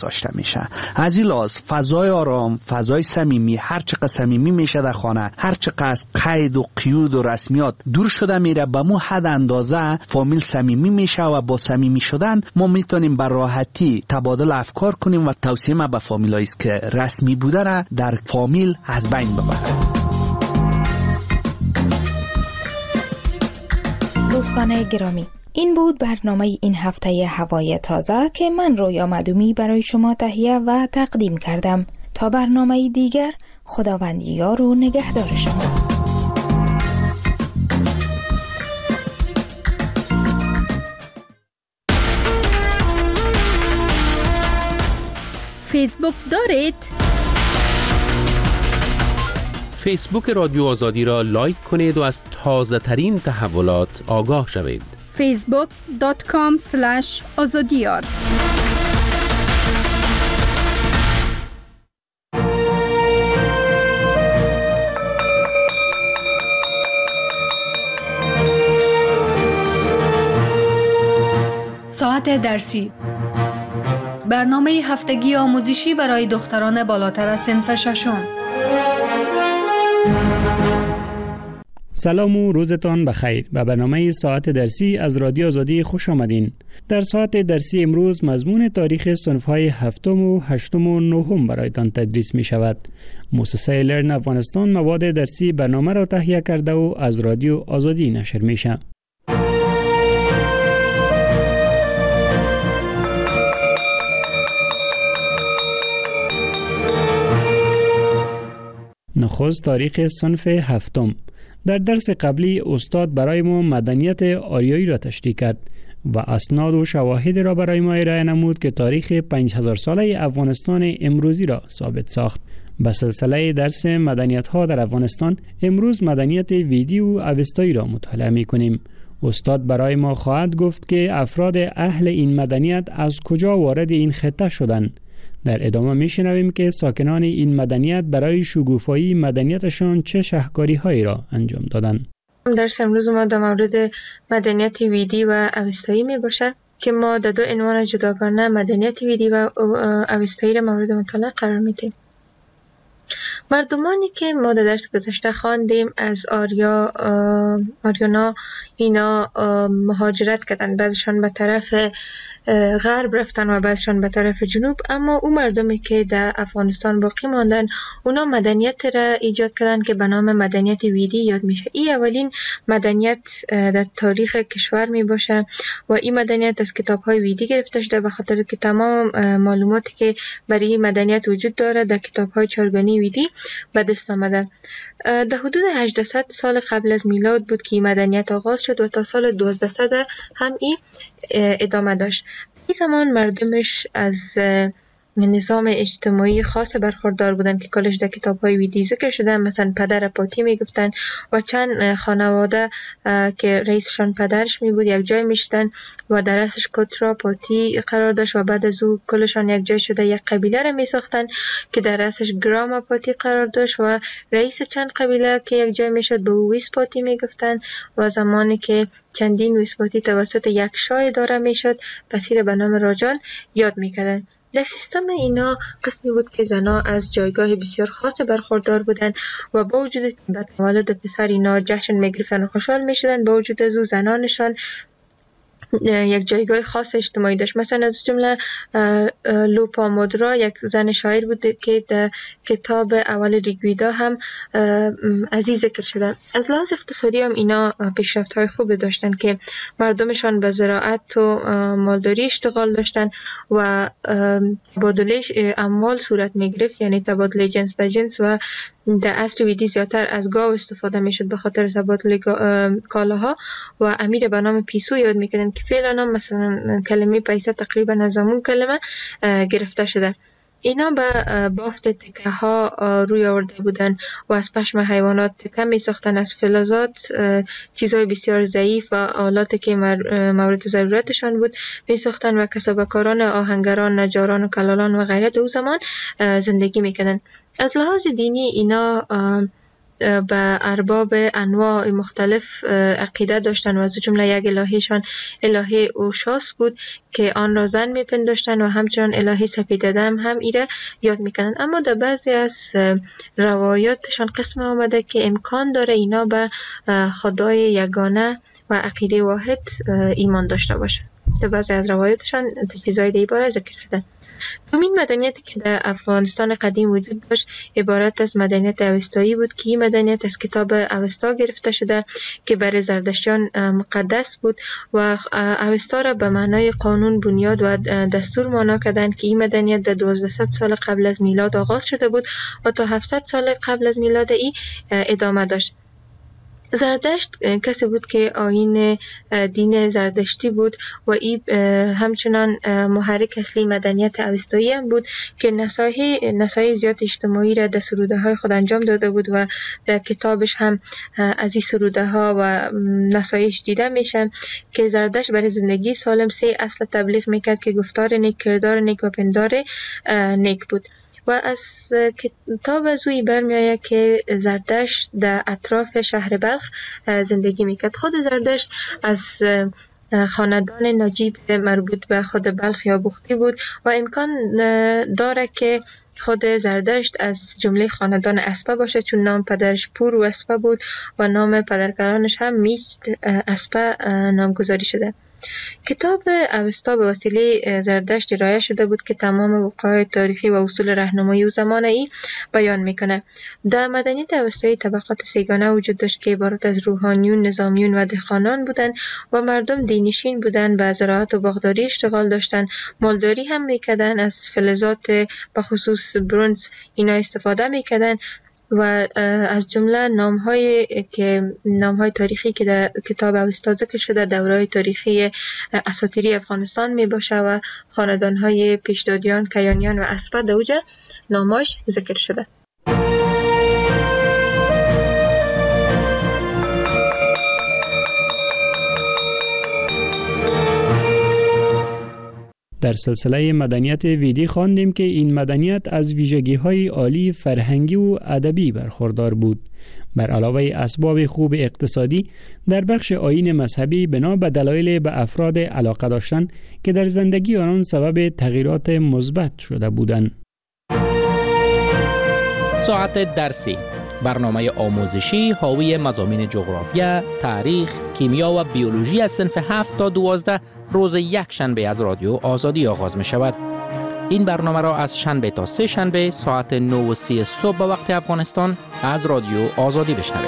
گذاشته میشه. از این لحاظ فضای آرام، فضای صمیمی، هر چقدر صمیمی میشه در خانه، هر چقدر قید و قیود و رسمیات دور شده میره، به مو حد اندازه فامیل صمیمی میشه و با صمیمی شدن ما میتونیم بر راحتی تبادل افکار کنیم و توصیه ما به فامیلایی است که رسمی بودن در فامیل از بین ببره. دوستان گرامی، این بود برنامه این هفته هوای تازه که من رویا معدومی برای شما تهیه و تقدیم کردم. تا برنامه دیگر، خداوند یار و نگهدار شما. فیسبوک دارید؟ فیسبوک رادیو آزادی را لایک کنید و از تازه ترین تحولات آگاه شوید. فیسبوک دات کام اسلش آزادیار. ساعت درسی، برنامه هفتگی آموزشی برای دختران بالاتر از صنف ششم. سلام و روزتان بخیر. به برنامه ساعت درسی از رادیو آزادی خوش آمدین. در ساعت درسی امروز مضمون تاریخ صنف‌های هفتم و هشتم و نهم برایتان تدریس می شود. مؤسسه لرن افغانستان مواد درسی برنامه را تهیه کرده و از رادیو آزادی نشر می شود. نخست تاریخ صنف هفتم. در درس قبلی استاد برای ما مدنیت آریایی را تشریح کرد و اسناد و شواهد را برای ما ارائه نمود که تاریخ پنج هزار ساله افغانستان امروزی را ثابت ساخت. به سلسله درس مدنیت ها در افغانستان امروز مدنیت ویدی و اوستایی را مطالعه می کنیم. استاد برای ما خواهد گفت که افراد اهل این مدنیت از کجا وارد این خطه شدند. در ادامه میشنویم که ساکنان این مدنیت برای شگوفایی مدنیتشان چه شهکاری هایی را انجام دادند. درس امروز ما در مورد مدنیت ویدی و اوستایی می باشد که ما در دو عنوان جداگانه مدنیت ویدی و اوستایی را مورد مطالعه قرار میدیم. مردمانی که ما در درس گذشته خواندیم از آریا آریانا اینا مهاجرت کردن، بعضشان به طرف غرب رفتن و بعضشان به طرف جنوب، اما اون مردمی که در افغانستان باقی ماندن اونا مدنیت را ایجاد کردن که به نام مدنیت ویدی یاد میشه. این اولین مدنیت در تاریخ کشور می باشه و این مدنیت از کتاب های ویدی گرفته شده، به خاطر که تمام معلوماتی که برای این مدنیت وجود داره در کتاب های چارگانی ویدی به دست آمده. در حدود هجده سال قبل از میلاد بود که این مدنیت آغاز شد و تا سال دوازده هم این ادامه داشت. این زمان مردمش از نظام اجتماعی خاص برخوردار بودن که کلش در کتاب‌های ویدی ذکر شده. مثلا پدر پاتی میگفتن و چند خانواده که رئیسشان پدرش می بود یک جای میشدن و در رأسش کترا پاتی قرار داشت و بعد از او کلشان یک جای شده یک قبیله را می ساختن که در رأسش گراما پاتی قرار داشت و رئیس چند قبیله که یک جای میشد به او ویس پاتی میگفتن و زمانی که چندین ویس پاتی توسط یک شاه اداره میشد پسیر به نام راجال یاد میکردن. در سیستم اینا قسمی بود که زنها از جایگاه بسیار خاص برخوردار بودن و با وجود به تولد پسر اینا جشن میگرفتن و خوشحال میشدن، با وجود از او زنانشان یک جایگاه خاص اجتماعی داشت. مثلا از جمله لوپامودرا یک زن شاعر بود که در کتاب اول ریگویدا هم عزیز ذکر شده. از لحاظ اقتصادی هم اینا پیشرفت‌های خوب داشتن که مردمشان به زراعت و مالداری اشتغال داشتن و تبادله اموال صورت میگرفت، یعنی تبادله جنس به جنس، و در عصر ویدی زیادتر از گاو استفاده میشد به خاطر تبادل کالاها و امیر به نام پیسو یاد میکردن که فعلا مثلا کلمه پیسه تقریبا از همون کلمه گرفته شده. اینا به بافت تکه ها روی آورده بودن و از پشم حیوانات تکه می ساختن، از فلزات چیزهای بسیار ضعیف و آلاتی که مورد ضرورتشان بود می ساختن و کسبکاران آهنگران، نجاران و کلالان و غیره در اون زمان زندگی می کردن. از لحاظ دینی اینا به ارباب انواع مختلف عقیده داشتن و از جمله یک الهیشان الهه اوشاس بود که آن را زن میپنداشتن و همچنان الهه سپیددم هم ایره یاد میکنن. اما در بعضی از روایاتشان قسم آمده که امکان داره اینا به خدای یگانه و عقیده واحد ایمان داشته باشه. در بعضی از روایاتشان چیزای دیگه باره ذکر شده. دومین مدنیتی که در افغانستان قدیم وجود داشت عبارت از مدنیت اوستایی بود که این مدنیت از کتاب اوستا گرفته شده که برای زردشتیان مقدس بود و اوستا را به معنای قانون، بنیاد و دستور معنا کردند که این مدنیت در دوازده سال قبل از میلاد آغاز شده بود و تا هفتصد سال قبل از میلاد ای ادامه داشت. زردشت کسی بود که آیین دین زردشتی بود و این همچنان محرک اصلی مدنیت اوستایی هم بود که نصایح نصایح زیاد اجتماعی را در سروده های خود انجام داده بود و در کتابش هم از این سروده ها و نصایح دیده میشه که زردشت برای زندگی سالم سه اصل تبلیغ میکرد که گفتار نیک، کردار نیک و پندار نیک بود. و از کتاب از اوی برمی آید که زردشت در اطراف شهر بلخ زندگی میکرد. خود زردشت از خاندان نجیب مربوط به خود بلخ یا بختی بود و امکان داره که خود زردشت از جمله خاندان اسپه باشه چون نام پدرش پور و اسپه بود و نام پدرکلانش هم میست اسپه نامگذاری شده. کتاب اوستا به وسیله زردشت ارائه شده بود که تمام وقایع تاریخی و اصول راهنمایی او زمان ای بیان میکنه. در مدنیت اوستایی طبقات سیگانه وجود داشت که عبارت از روحانیون، نظامیون و دهقانان بودند و مردم دینشین بودند و زراعت و باغداری اشتغال داشتند. مالداری هم میکردند، از فلزات به خصوص برنز اینا استفاده میکردند و از جمله نام‌های که نام‌های تاریخی که در کتاب اوستا ذکر شده دوره‌های تاریخی اساطیری افغانستان میباشه و خاندان‌های پیشدادیان، کیانیان و اسپه در اوج نام‌هاش ذکر شده. در سلسله مدنیت ویدی خواندیم که این مدنیت از ویژگی‌های عالی فرهنگی و ادبی برخوردار بود. بر علاوه اسباب خوب اقتصادی، در بخش آیین مذهبی بنا به دلایل به افراد علاقه داشتن که در زندگی آنان سبب تغییرات مثبت شده بودند. ساعت درسی، برنامه آموزشی حاوی مضامین جغرافیا، تاریخ، کیمیا و بیولوژی از صنف هفت تا دوازده روز یک شنبه از رادیو آزادی آغاز می شود. این برنامه را از شنبه تا سه شنبه ساعت نه و سی صبح به وقت افغانستان از رادیو آزادی بشنوید.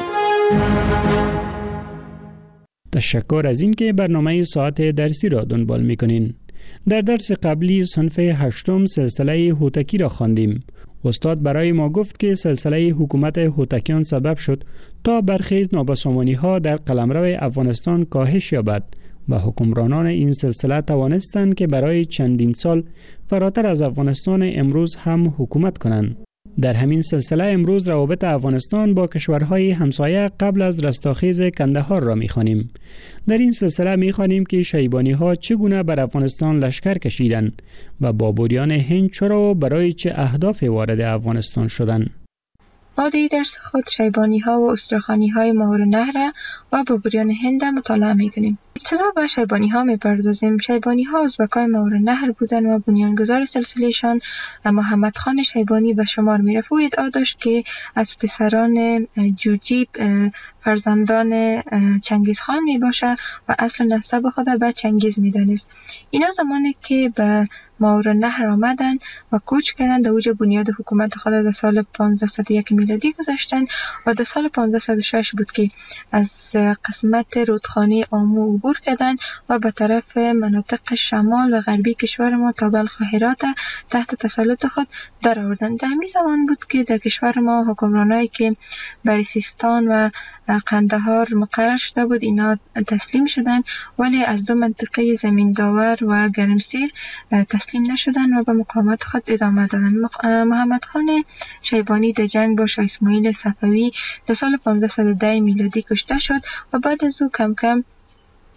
تشکر از اینکه برنامه ساعت درسی را دنبال می کنین. در درس قبلی صنف هشتم سلسله هوتکی را خواندیم. استاد برای ما گفت که سلسله حکومت هوتکیان سبب شد تا برخی نابسامانی ها در قلمرو افغانستان کاهش یابد و حکمرانان این سلسله توانستند که برای چندین سال فراتر از افغانستان امروز هم حکومت کنند. در همین سلسله امروز روابط افغانستان با کشورهای همسایه قبل از رستاخیز کندهار را می‌خوانیم. در این سلسله می‌خوانیم که شیبانی‌ها چگونه بر افغانستان لشکر کشیدند و بابوریان هند چرا و برای چه اهداف وارد افغانستان شدند. ما در درس خود شیبانی‌ها و استرخانی‌های ماورالنهر و بابوریان هند مطالعه می‌کنیم. ابتدا به شیبانی‌ها می‌پردازیم. شیبانی‌ها ازبکای ماورالنهر بودند و بنیانگذار سلسله‌شان محمد خان شیبانی به شمار می‌رفت. او ادعا داشت که از پسران جوجیب فرزندان چنگیز خان میباشه و اصل نسب خود به چنگیز میدانست. اینا زمانی که به ماورالنهر آمدن و کوچ کردن در اوج بنیاد حکومت خود در سال پانزده صد و یک میلادی گذاشتن و در سال پانزده صد و شش بود که از قسمت رودخانه آمو عبور کردن و به طرف مناطق شمال و غربی کشور ما تا بلخ و هرات تحت تسلط خود در آوردن. در همین زمان بود که در کشور ما حکمرانایی که بر سیستان و قندهار مقرر شده بود اینا تسلیم شدن، ولی از دو منطقه زمین داور و گرمسیر تسلیم نشدن و به مقاومت خود ادامه دادن. محمد خان شیبانی در جنگ با شاه اسماعیل صفوی در سال پانزده صد و ده میلادی کشته شد و بعد از او کم کم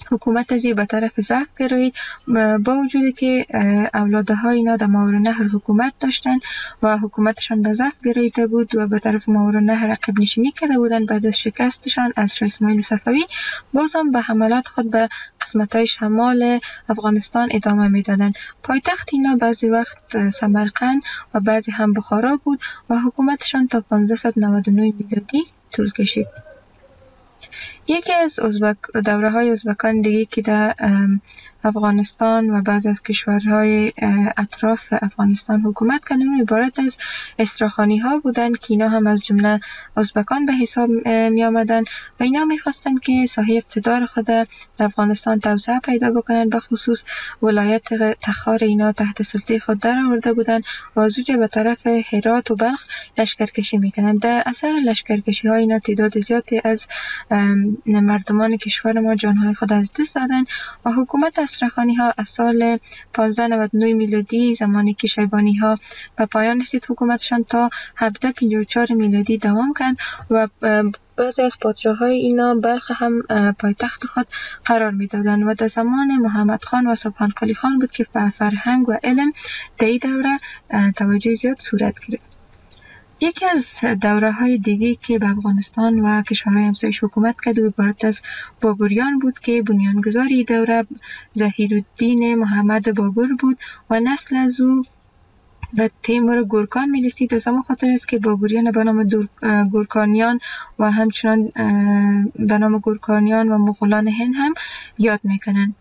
حکومت ازی به طرف ضعف گرایید، با وجودی که اولادهای اینا در ماورالنهر حکومت داشتن و حکومتشان به ضعف گراییده بود و به طرف ماورالنهر عقب نشینی کرده بودن. بعد از شکستشان از شاه اسماعیل صفوی بازم به حملات خود به قسمت‌های شمال افغانستان ادامه میدادند. پایتخت اینا بعضی وقت سمرقند و بعضی هم بخارا بود و حکومتشان تا پانزده نود و نه میلادی طول کشید. یکی از ازبک دوره های ازبکان دیگه که در افغانستان و بعض از کشورهای اطراف افغانستان حکومت کردن عبارت از استراخانی ها بودند که اینا هم از جمله ازبکان به حساب می آمدن و اینا می خواستن که ساحه اقتدار خود در افغانستان توسعه پیدا بکنن. به خصوص ولایت تخار اینا تحت سلطه خود در آورده بودن و از اونجا به طرف هرات و بلخ لشکرکشی میکنن. در اثر لشکرکشی ها اینا تعداد زیادی از مردمان کشور ما جانهای خود از دست دادن و حکومت استراخانی ها از سال پانزده نود و نه میلادی زمانی که شیبانی ها به پایان رسید حکومتشان تا هفده پنجاه و چهار میلادی دوام کرد و بعضی از پادشاه‌های اینا بلخ هم پایتخت خود قرار میدادند و در زمان محمد خان و سبحان قلی خان بود که به فرهنگ و علم در این دوره توجه زیاد صورت گرفت. یکی از دوره های دیگه که به افغانستان و کشورهای همسایش حکومت کرد و عبارت از بابریان بود که بنیانگذاری دوره ظهیرالدین محمد بابر بود و نسل از او به تیمور گورکان می رسید. از همون خاطر است که بابریان به نام گورکانیان و همچنان به نام گورکانیان و مغولان هند هم یاد میکنن.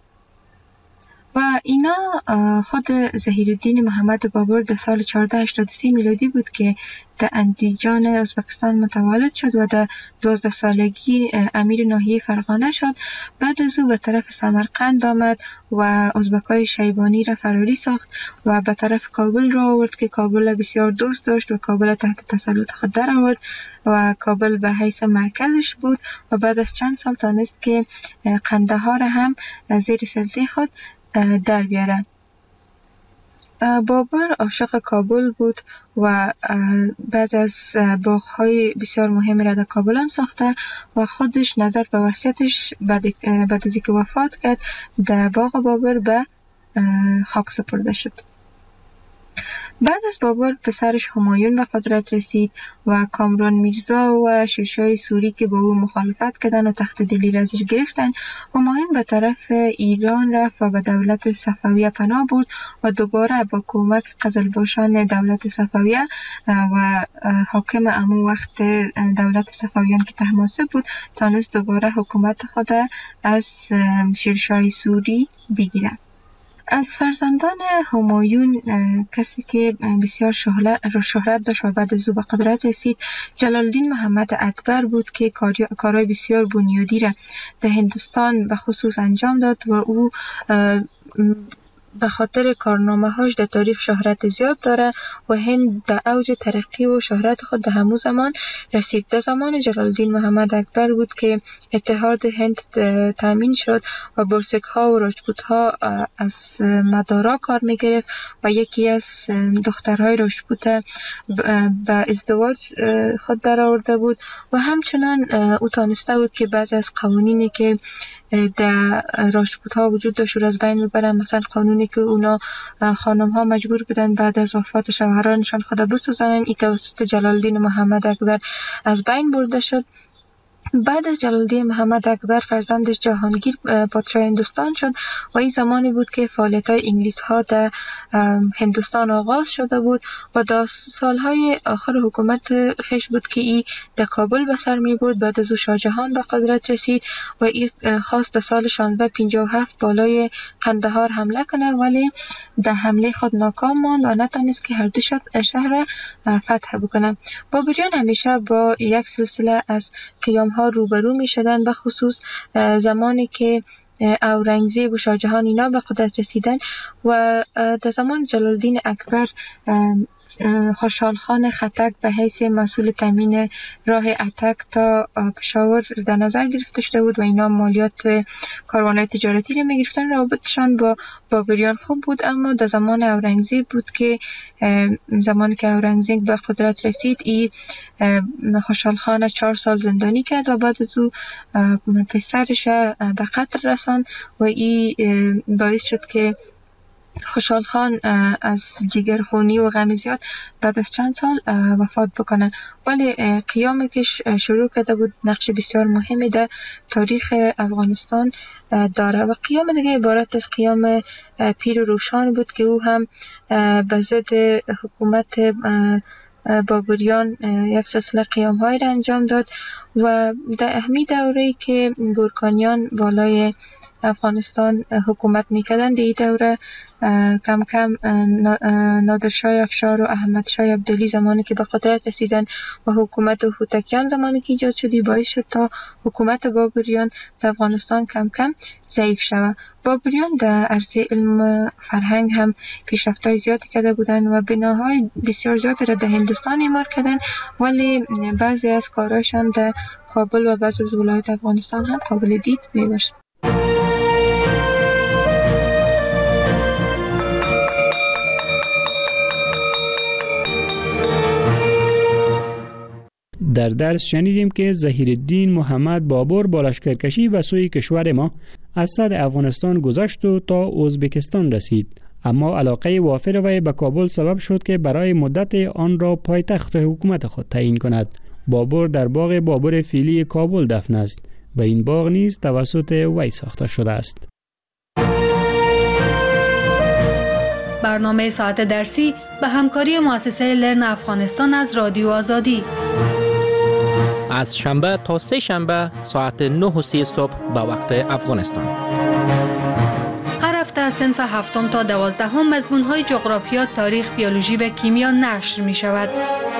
و اینا خود ظهیرالدین محمد بابر در سال چهارده هشتاد و سه میلادی بود که در اندیجان ازبکستان متولد شد و در دوازده سالگی امیر ناحیه فرغانه شد. بعد از او به طرف سمرقند آمد و ازبکای شیبانی را فراری ساخت و به طرف کابل را آورد که کابل بسیار دوست داشت و کابل تحت تسلط خود در آورد و کابل به حیث مرکزش بود و بعد از چند سال تانست که قندهار هم زیر سلطه خود در بیاره. بابر عاشق کابل بود و بعض از باغ‌های بسیار مهم را در کابل هم ساخته و خودش نظر به وصیتش بعد از اینکه وفات کرد در باغ بابر به خاک سپرده شد. بعد از بابر پسرش همایون به قدرت رسید و کامران میرزا و شیرشاه سوری که با او مخالفت کردن و تخت دلی را ازش گرفتن. همایون به طرف ایران رفت و به دولت صفویه پناه برد و دوباره با کمک قزلباشان دولت صفویه و حاکم امو وقت دولت صفویان که طهماسب بود تانست دوباره حکومت خود از شیرشاه سوری بگیره. از فرزندان همایون کسی که بسیار شهرت داشت و بعد از او به قدرت رسید جلال الدین محمد اکبر بود که کارهای بسیار بنیادی را در هندوستان به خصوص انجام داد و او به خاطر کارنامه هاش در تاریخ شهرت زیاد داره و هند در اوج ترقی و شهرت خود در همون زمان رسید. در زمان جلال الدین محمد اکبر بود که اتحاد هند تامین شد و بلسک ها و راجپوت ها از مدارا کار می گرفت و یکی از دخترهای راجپوت به ازدواج خود در آورده بود و همچنان او تانسته بود که بعضی از قوانینی که در راجپوت ها وجود داشت رو از بین ببرن. مثلا قانونی که اونا خانم ها مجبور بودن بعد از وفات شوهرانشان خود بسوزانن، این توسط جلال الدین محمد اکبر از بین برده شد. بعد از جلال الدین محمد اکبر فرزندش جهانگیر پادشاه هندوستان شد و این زمانی بود که فعالیت‌های انگلیس ها در هندوستان آغاز شده بود و در سالهای آخر حکومت خیش بود که این در کابل به سر می برد. بعد از او شاه جهان به قدرت رسید و این خواست در سال شانزده پنجاه و هفت بالای قندهار حمله کنه ولی در حمله خود ناکام ماند و نتونست که هر دو شهر فتح بکنه. بابریان همیشه با یک سلسله از قیام ها روبرو می شدن، به خصوص زمانی که اورنگزیب و شاه جهان اینا به قدرت رسیدن و در زمان جلال الدین اکبر خوشحال خان خټک به حیث مسئول تامین راه اتک تا پشاور در نظر گرفته شده بود و اینا مالیات کاروان‌های تجارتی رو می‌گرفتن. رابطشان با بابریان خوب بود، اما در زمان اورنگزیب بود که زمانی که اورنگزیب به قدرت رسید ای خوشحال خان چهار سال زندانی کرد و بعد از او پسرش به قتل رساند افغانستان و این باعث شد که خوشحال خان از جگرخونی و غم زیاد بعد از چند سال وفات بکنه. ولی قیامی که شروع کرده بود نقش بسیار مهمی در تاریخ افغانستان داره و قیام دیگه عبارت از قیام پیر و روشان بود که او هم به ضد حکومت بابریان یک سلسله قیام های را انجام داد و در اهمی دوره که گورکانیان بالای افغانستان حکومت میکردن دی دوره کم کم نادرشاه افشار و احمد شاه عبدالی زمانی که به قدرت رسیدن و حکومت هوتکیان زمانی که ایجاد شدی باعث شد تا حکومت بابریان در افغانستان کم کم ضعیف شود. بابریان در عرصه علم فرهنگ هم پیشرفت‌های زیادی کرده بودند و بناهای بسیار زیادی را در هندوستان اعمار کردند، ولی بعضی از کارهایشان در کابل و بعضی از ولایات افغانستان هم قابل دید میباشد. در درس شنیدیم که ظهیرالدین محمد بابر با لشکرکشی به سوی کشور ما از صد افغانستان گذشت و تا ازبکستان رسید، اما علاقه وافر وی به کابل سبب شد که برای مدت آن را پایتخت حکومت خود تعیین کند. بابر در باغ بابر فیلی کابل دفن است و این باغ نیز توسط وی ساخته شده است. برنامه ساعت درسی به همکاری مؤسسه لرن افغانستان از رادیو آزادی از شنبه تا سه شنبه ساعت نه و سی صبح به وقت افغانستان. هر هفته صنف هفتم تا دوازدهم مضمون‌های جغرافیا، تاریخ، بیولوژی و کیمیا نشر می شود.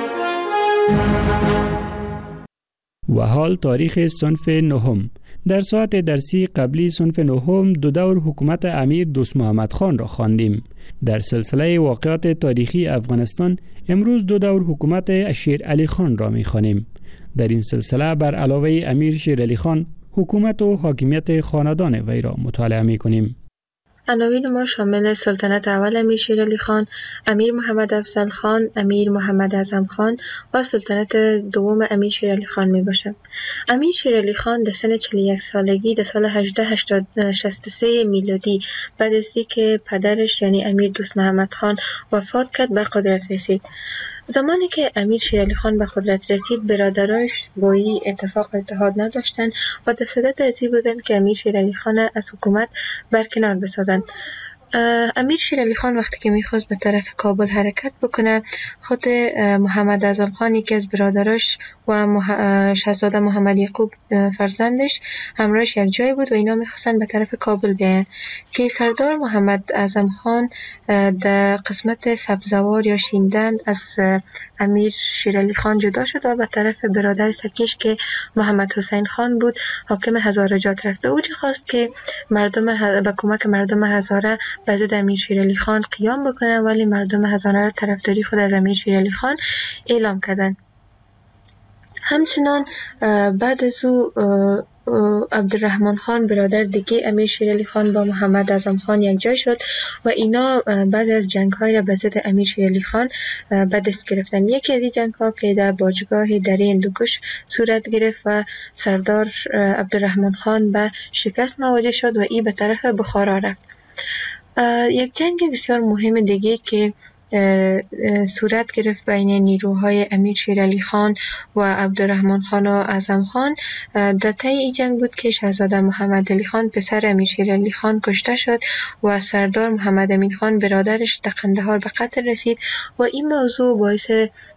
و حال تاریخ صنف نهم. در ساعت درسی قبلی صنف نهم دو دور حکومت امیر دوست محمد خان را خواندیم. در سلسله واقعات تاریخی افغانستان امروز دو دور حکومت شیر علی خان را می خوانیم. در این سلسله بر علاوه امیر شیر علی خان حکومت و حاکمیت خاندان وی را مطالعه می کنیم. عناوین ما شامل سلطنت اول امیر شیر علی خان، امیر محمد افضل خان، امیر محمد اعظم خان و سلطنت دوم امیر شیر علی خان می باشد. امیر شیر علی خان در سن چهل و یک سالگی در سال هزار و هشتصد و شصت و سه میلادی بعد از اینکه پدرش یعنی امیر دوست محمد خان وفات کرد به قدرت رسید. زمانی که امیر شیر علی خان به قدرت رسید برادرایش با این اتفاق اتحاد نداشتند و در صدد از این بودند که امیر شیر علی خان از حکومت برکنار بسازند. امیر شیر علی خان وقتی که میخواست به طرف کابل حرکت بکنه خود محمد اعظم خان که از برادراش و مح... شاهزاده محمد یعقوب فرزندش همراهش یک جای بود و اینا میخواستن به طرف کابل بیاین که سردار محمد اعظم خان در قسمت سبزوار یا شیندند از امیر شیر علی خان جدا شد و به طرف برادر سکیش که محمد حسین خان بود حاکم هزارجات رفت. او خواست که مردم ه... به کمک مردم هزاره به ضد امیر شیر علی خان قیام بکنه، ولی مردم هزاره طرفداری خود از امیر شیر علی خان اعلام کردند. همچنان بعد از او عبدالرحمن خان برادر دیگه امیر شیر علی خان با محمد اعظم خان یک جای شد و اینا بعد از جنگ های را به ضد امیر شیر علی خان به دست گرفتن. یکی از این جنگ ها که در باجگاه دره هندوکش صورت گرفت و سردار عبدالرحمن خان به شکست مواجه شد و ای به طرف بخارا رفت. یک جنگ بسیار مهم دیگه که صورت گرفت بین نیروهای امیر شیر علی خان و عبدالرحمن خان و اعظم خان در طی این جنگ بود که شاهزاده محمد علی خان پسر امیر شیر علی خان کشته شد و سردار محمد امین خان برادرش در قندهار به قتل رسید و این موضوع باعث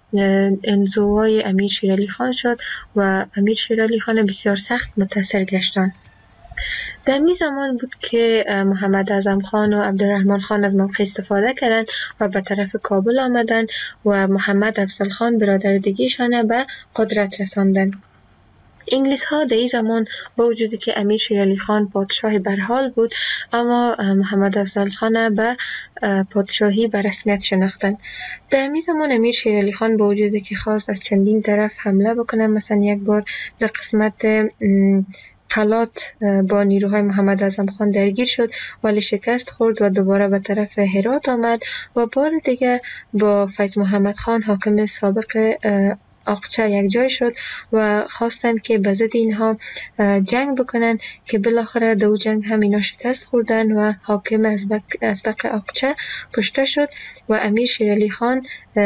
انزوای امیر شیر علی خان شد و امیر شیر علی خان بسیار سخت متاثر گشتند. در می زمان بود که محمد اعظم خان و عبدالرحمن خان از موقع استفاده کردند و به طرف کابل آمدند و محمد افضل خان برادر دیگه‌شان به قدرت رساندند. انگلیس ها در این زمان با وجودی که امیر شیر علی خان پادشاه برحال بود اما محمد افضل خان به پادشاهی به رسمیت شناختند. در این زمان امیر شیر علی خان با وجودی که خواست از چندین طرف حمله بکنه، مثلا یک بار در قسمت حالات با نیروهای محمد اعظم خان درگیر شد ولی شکست خورد و دوباره به طرف هرات آمد و بار دیگه با فیض محمد خان حاکم سابق اقچه یک جای شد و خواستند که به ضد اینها جنگ بکنن که بالاخره دو جنگ هم اینا شکست خوردن و حاکم ازبق اقچه کشته شد و امیر شیرعلی خان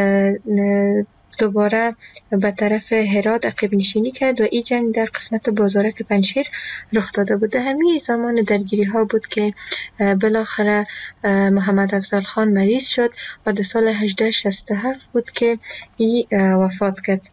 دوباره به طرف هرات عقب نشینی کرد و این جنگ در قسمت بازارک پنجشیر رخ داده بود. همین زمان درگیری ها بود که بالاخره محمد افضل خان مریض شد و در سال هجده شصت و هفت بود که ای وفات کرد.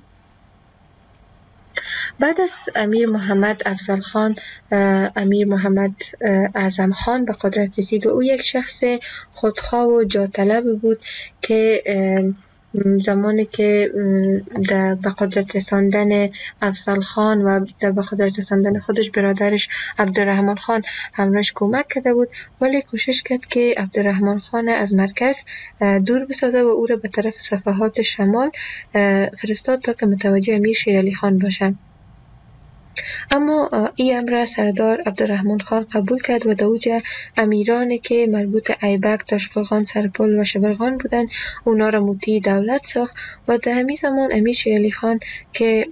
بعد از امیر محمد افضل خان امیر محمد اعظم خان به قدرت رسید و او یک شخص خودخواه و جاطلب بود که زمانی که در به قدرت رساندن افضل خان و در به قدرت رساندن خودش برادرش عبدالرحمن خان همراهش کمک کرده بود، ولی کوشش کرد که عبدالرحمن خان از مرکز دور بسازه و او را به طرف صفحات شمال فرستاد تا که متوجه امیر شیرعلی خان باشند. اما این امر سردار عبدالرحمن خان قبول کرد و دوجه امیرانی که مربوط ایبک، تاشقرغان، سرپل و شبرغان بودن اونا را مطیع دولت ساخت و در همین زمان امیر شیرعلی خان که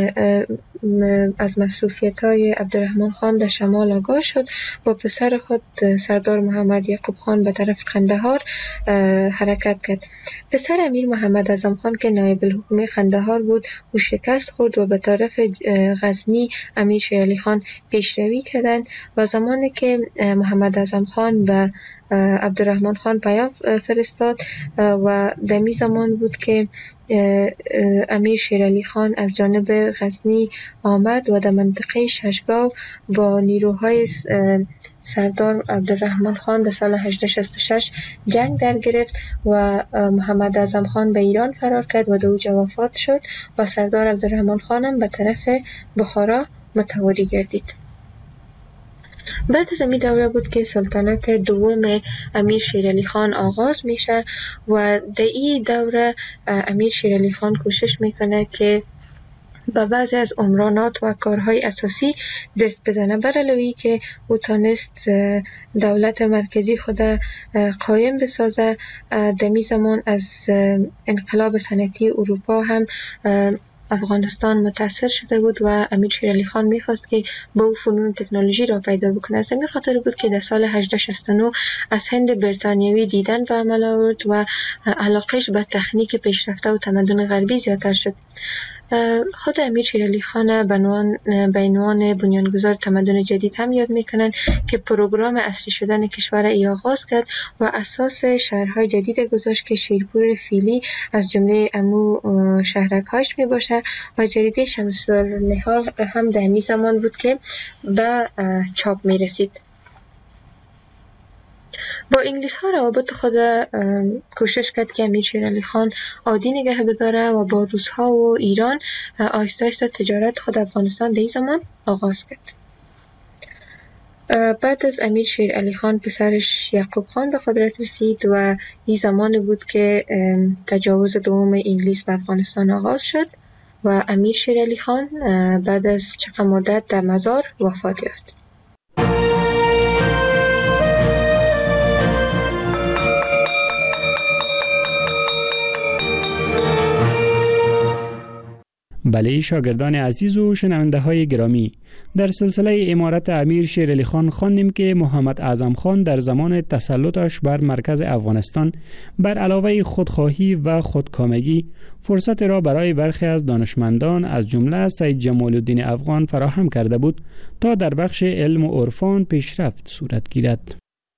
از مصروفیت های عبدالرحمن خان در شمال آگاه شد و پسر خود سردار محمد یعقوب خان به طرف قندهار حرکت کرد. پسر امیر محمد اعظم خان که نایب الحکومه قندهار بود او شکست خورد و به طرف غزنی امیر شیرعلی خان پیشروی کردند و زمانی که محمد اعظم خان به عبدالرحمن خان پیام فرستاد و در می زمان بود که امیر شیرعلی خان از جانب غزنی آمد و در منطقه ششگاو با نیروهای سردار عبدالرحمن خان در سال هجده شصت و شش جنگ در گرفت و محمد اعظم خان به ایران فرار کرد و دوجه وفات شد و سردار عبدالرحمن خان هم به طرف بخارا متواری گردید. بعد از این دوره بود که سلطنت دوم امیر شیرعلی خان آغاز میشه و در این دوره امیر شیرعلی خان کوشش میکنه که با بعضی از عمرانات و کارهای اساسی دست بزنه، بر علاوه که او تانست دولت مرکزی خود قایم بسازه. دمی زمان از انقلاب صنعتی اروپا هم افغانستان متاثر شده بود و امیر شیرعلی خان میخواست که با او فنون تکنولوژی را پیدا بکنه. از همین خاطر بود که در سال هجده شصت و نه از هند بریتانیایی دیدن به عمل آورد و علاقش به تکنیک پیشرفته و تمدن غربی زیادتر شد. خود امیر شیرعلی خان به عنوان بنیانگذار تمدن جدید هم یاد میکنن که پروگرام عصری شدن کشور ای آغاز کرد و اساس شهرهای جدید گذاشت که شیرپور فیلی از جمله امو شهرک‌هاش می باشه و جریده شمس النهار هم در همین زمان بود که به چاپ می رسید. با انگلیس ها روابط خود کوشش کرد که امیر شیرعلی خان عادی نگه بداره و با روس ها و ایران آهسته آهسته تجارت خود افغانستان در این زمان آغاز کرد. بعد از امیر شیرعلی خان پسرش یعقوب خان به قدرت رسید و این زمان بود که تجاوز دوم انگلیس به افغانستان آغاز شد و امیر شیرعلی خان بعد از چند مدت در مزار وفات یافت. بله شاگردان عزیز و شنونده های گرامی، در سلسله امارت امیر شیرعلی خان خواندیم که محمد اعظم خان در زمان تسلطش بر مرکز افغانستان بر علاوه خودخواهی و خودکامگی فرصت را برای برخی از دانشمندان از جمله سید جمال الدین افغان فراهم کرده بود تا در بخش علم و عرفان پیشرفت صورت گیرد.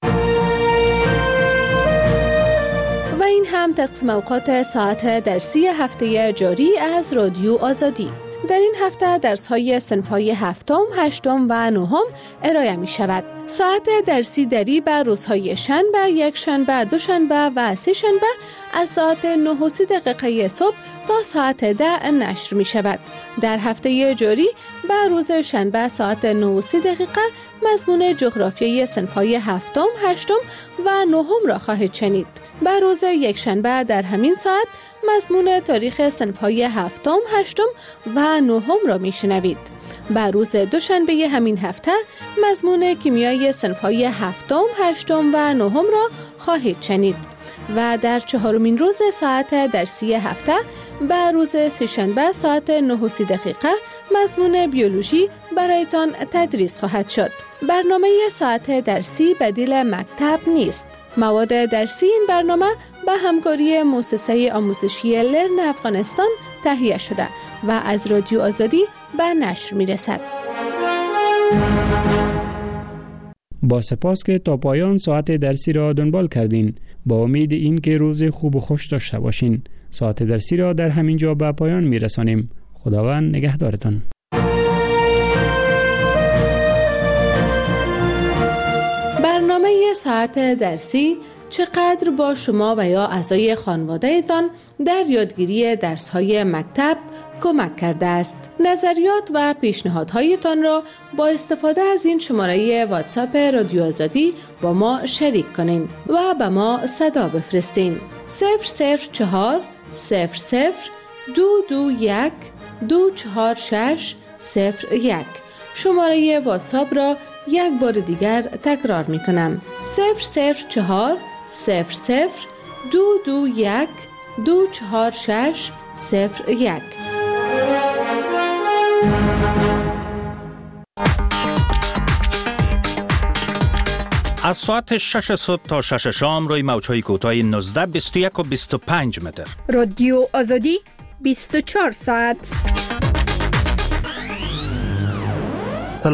و این هم تقسیم اوقات ساعت درسی هفته جاری از رادیو آزادی. در این هفته درس‌های صنف‌های هفتم، هشتم و نهم ارائه می شود. ساعت درسی دری به روزهای شنبه، یک شنبه، دو شنبه و سه شنبه از ساعت نه و سی دقیقه صبح تا ساعت ده نشر می شود. در هفته جاری به روز شنبه ساعت نه و سی دقیقه مضمون جغرافیای صنف‌های هفتم، هشتم و نهم را خواهید شنید. به روز یک شنبه در همین ساعت مضمون تاریخ صنف‌های هفتم، هشتم و نهم را میشنوید. به روز دوشنبه همین هفته مضمون کیمیای صنف‌های هفتم، هشتم و نهم را خواهید شنید. و در چهارمین روز ساعت درسی هفته به روز سه‌شنبه ساعت نه و سی دقیقه مضمون بیولوژی برایتان تدریس خواهد شد. برنامه ساعت درسی بدیل مکتب نیست. مواد درسی این برنامه به همکاری مؤسسه آموزشی لرن افغانستان تهیه شده و از رادیو آزادی به نشر می رسد. با سپاس که تا پایان ساعت درسی را دنبال کردین. با امید این که روز خوب و خوش داشته باشین. ساعت درسی را در همین جا به پایان می رسانیم. خداوند نگهدارتان. برنامه ساعت درسی چقدر با شما و یا اعضای خانواده‌تان در یادگیری درس‌های مکتب کمک کرده است. نظریات و پیشنهادهایتان را با استفاده از این شماره واتساپ رادیو آزادی با ما شریک کنین و به ما صدا بفرستین. صفر صفر چهار صفر صفر دو دو یک دو چهار شش صفر یک. شماره واتساپ را یک بار دیگر تکرار می کنم. صفر صفر چهار صفر صفر دو دو یک دو چهار شش صفر یک. از ساعت شش صبح تا شش شام روی موج‌های کوتاه نوزده، بیست و یک و بیست و پنج متر. رادیو آزادی بیست و چهار ساعت.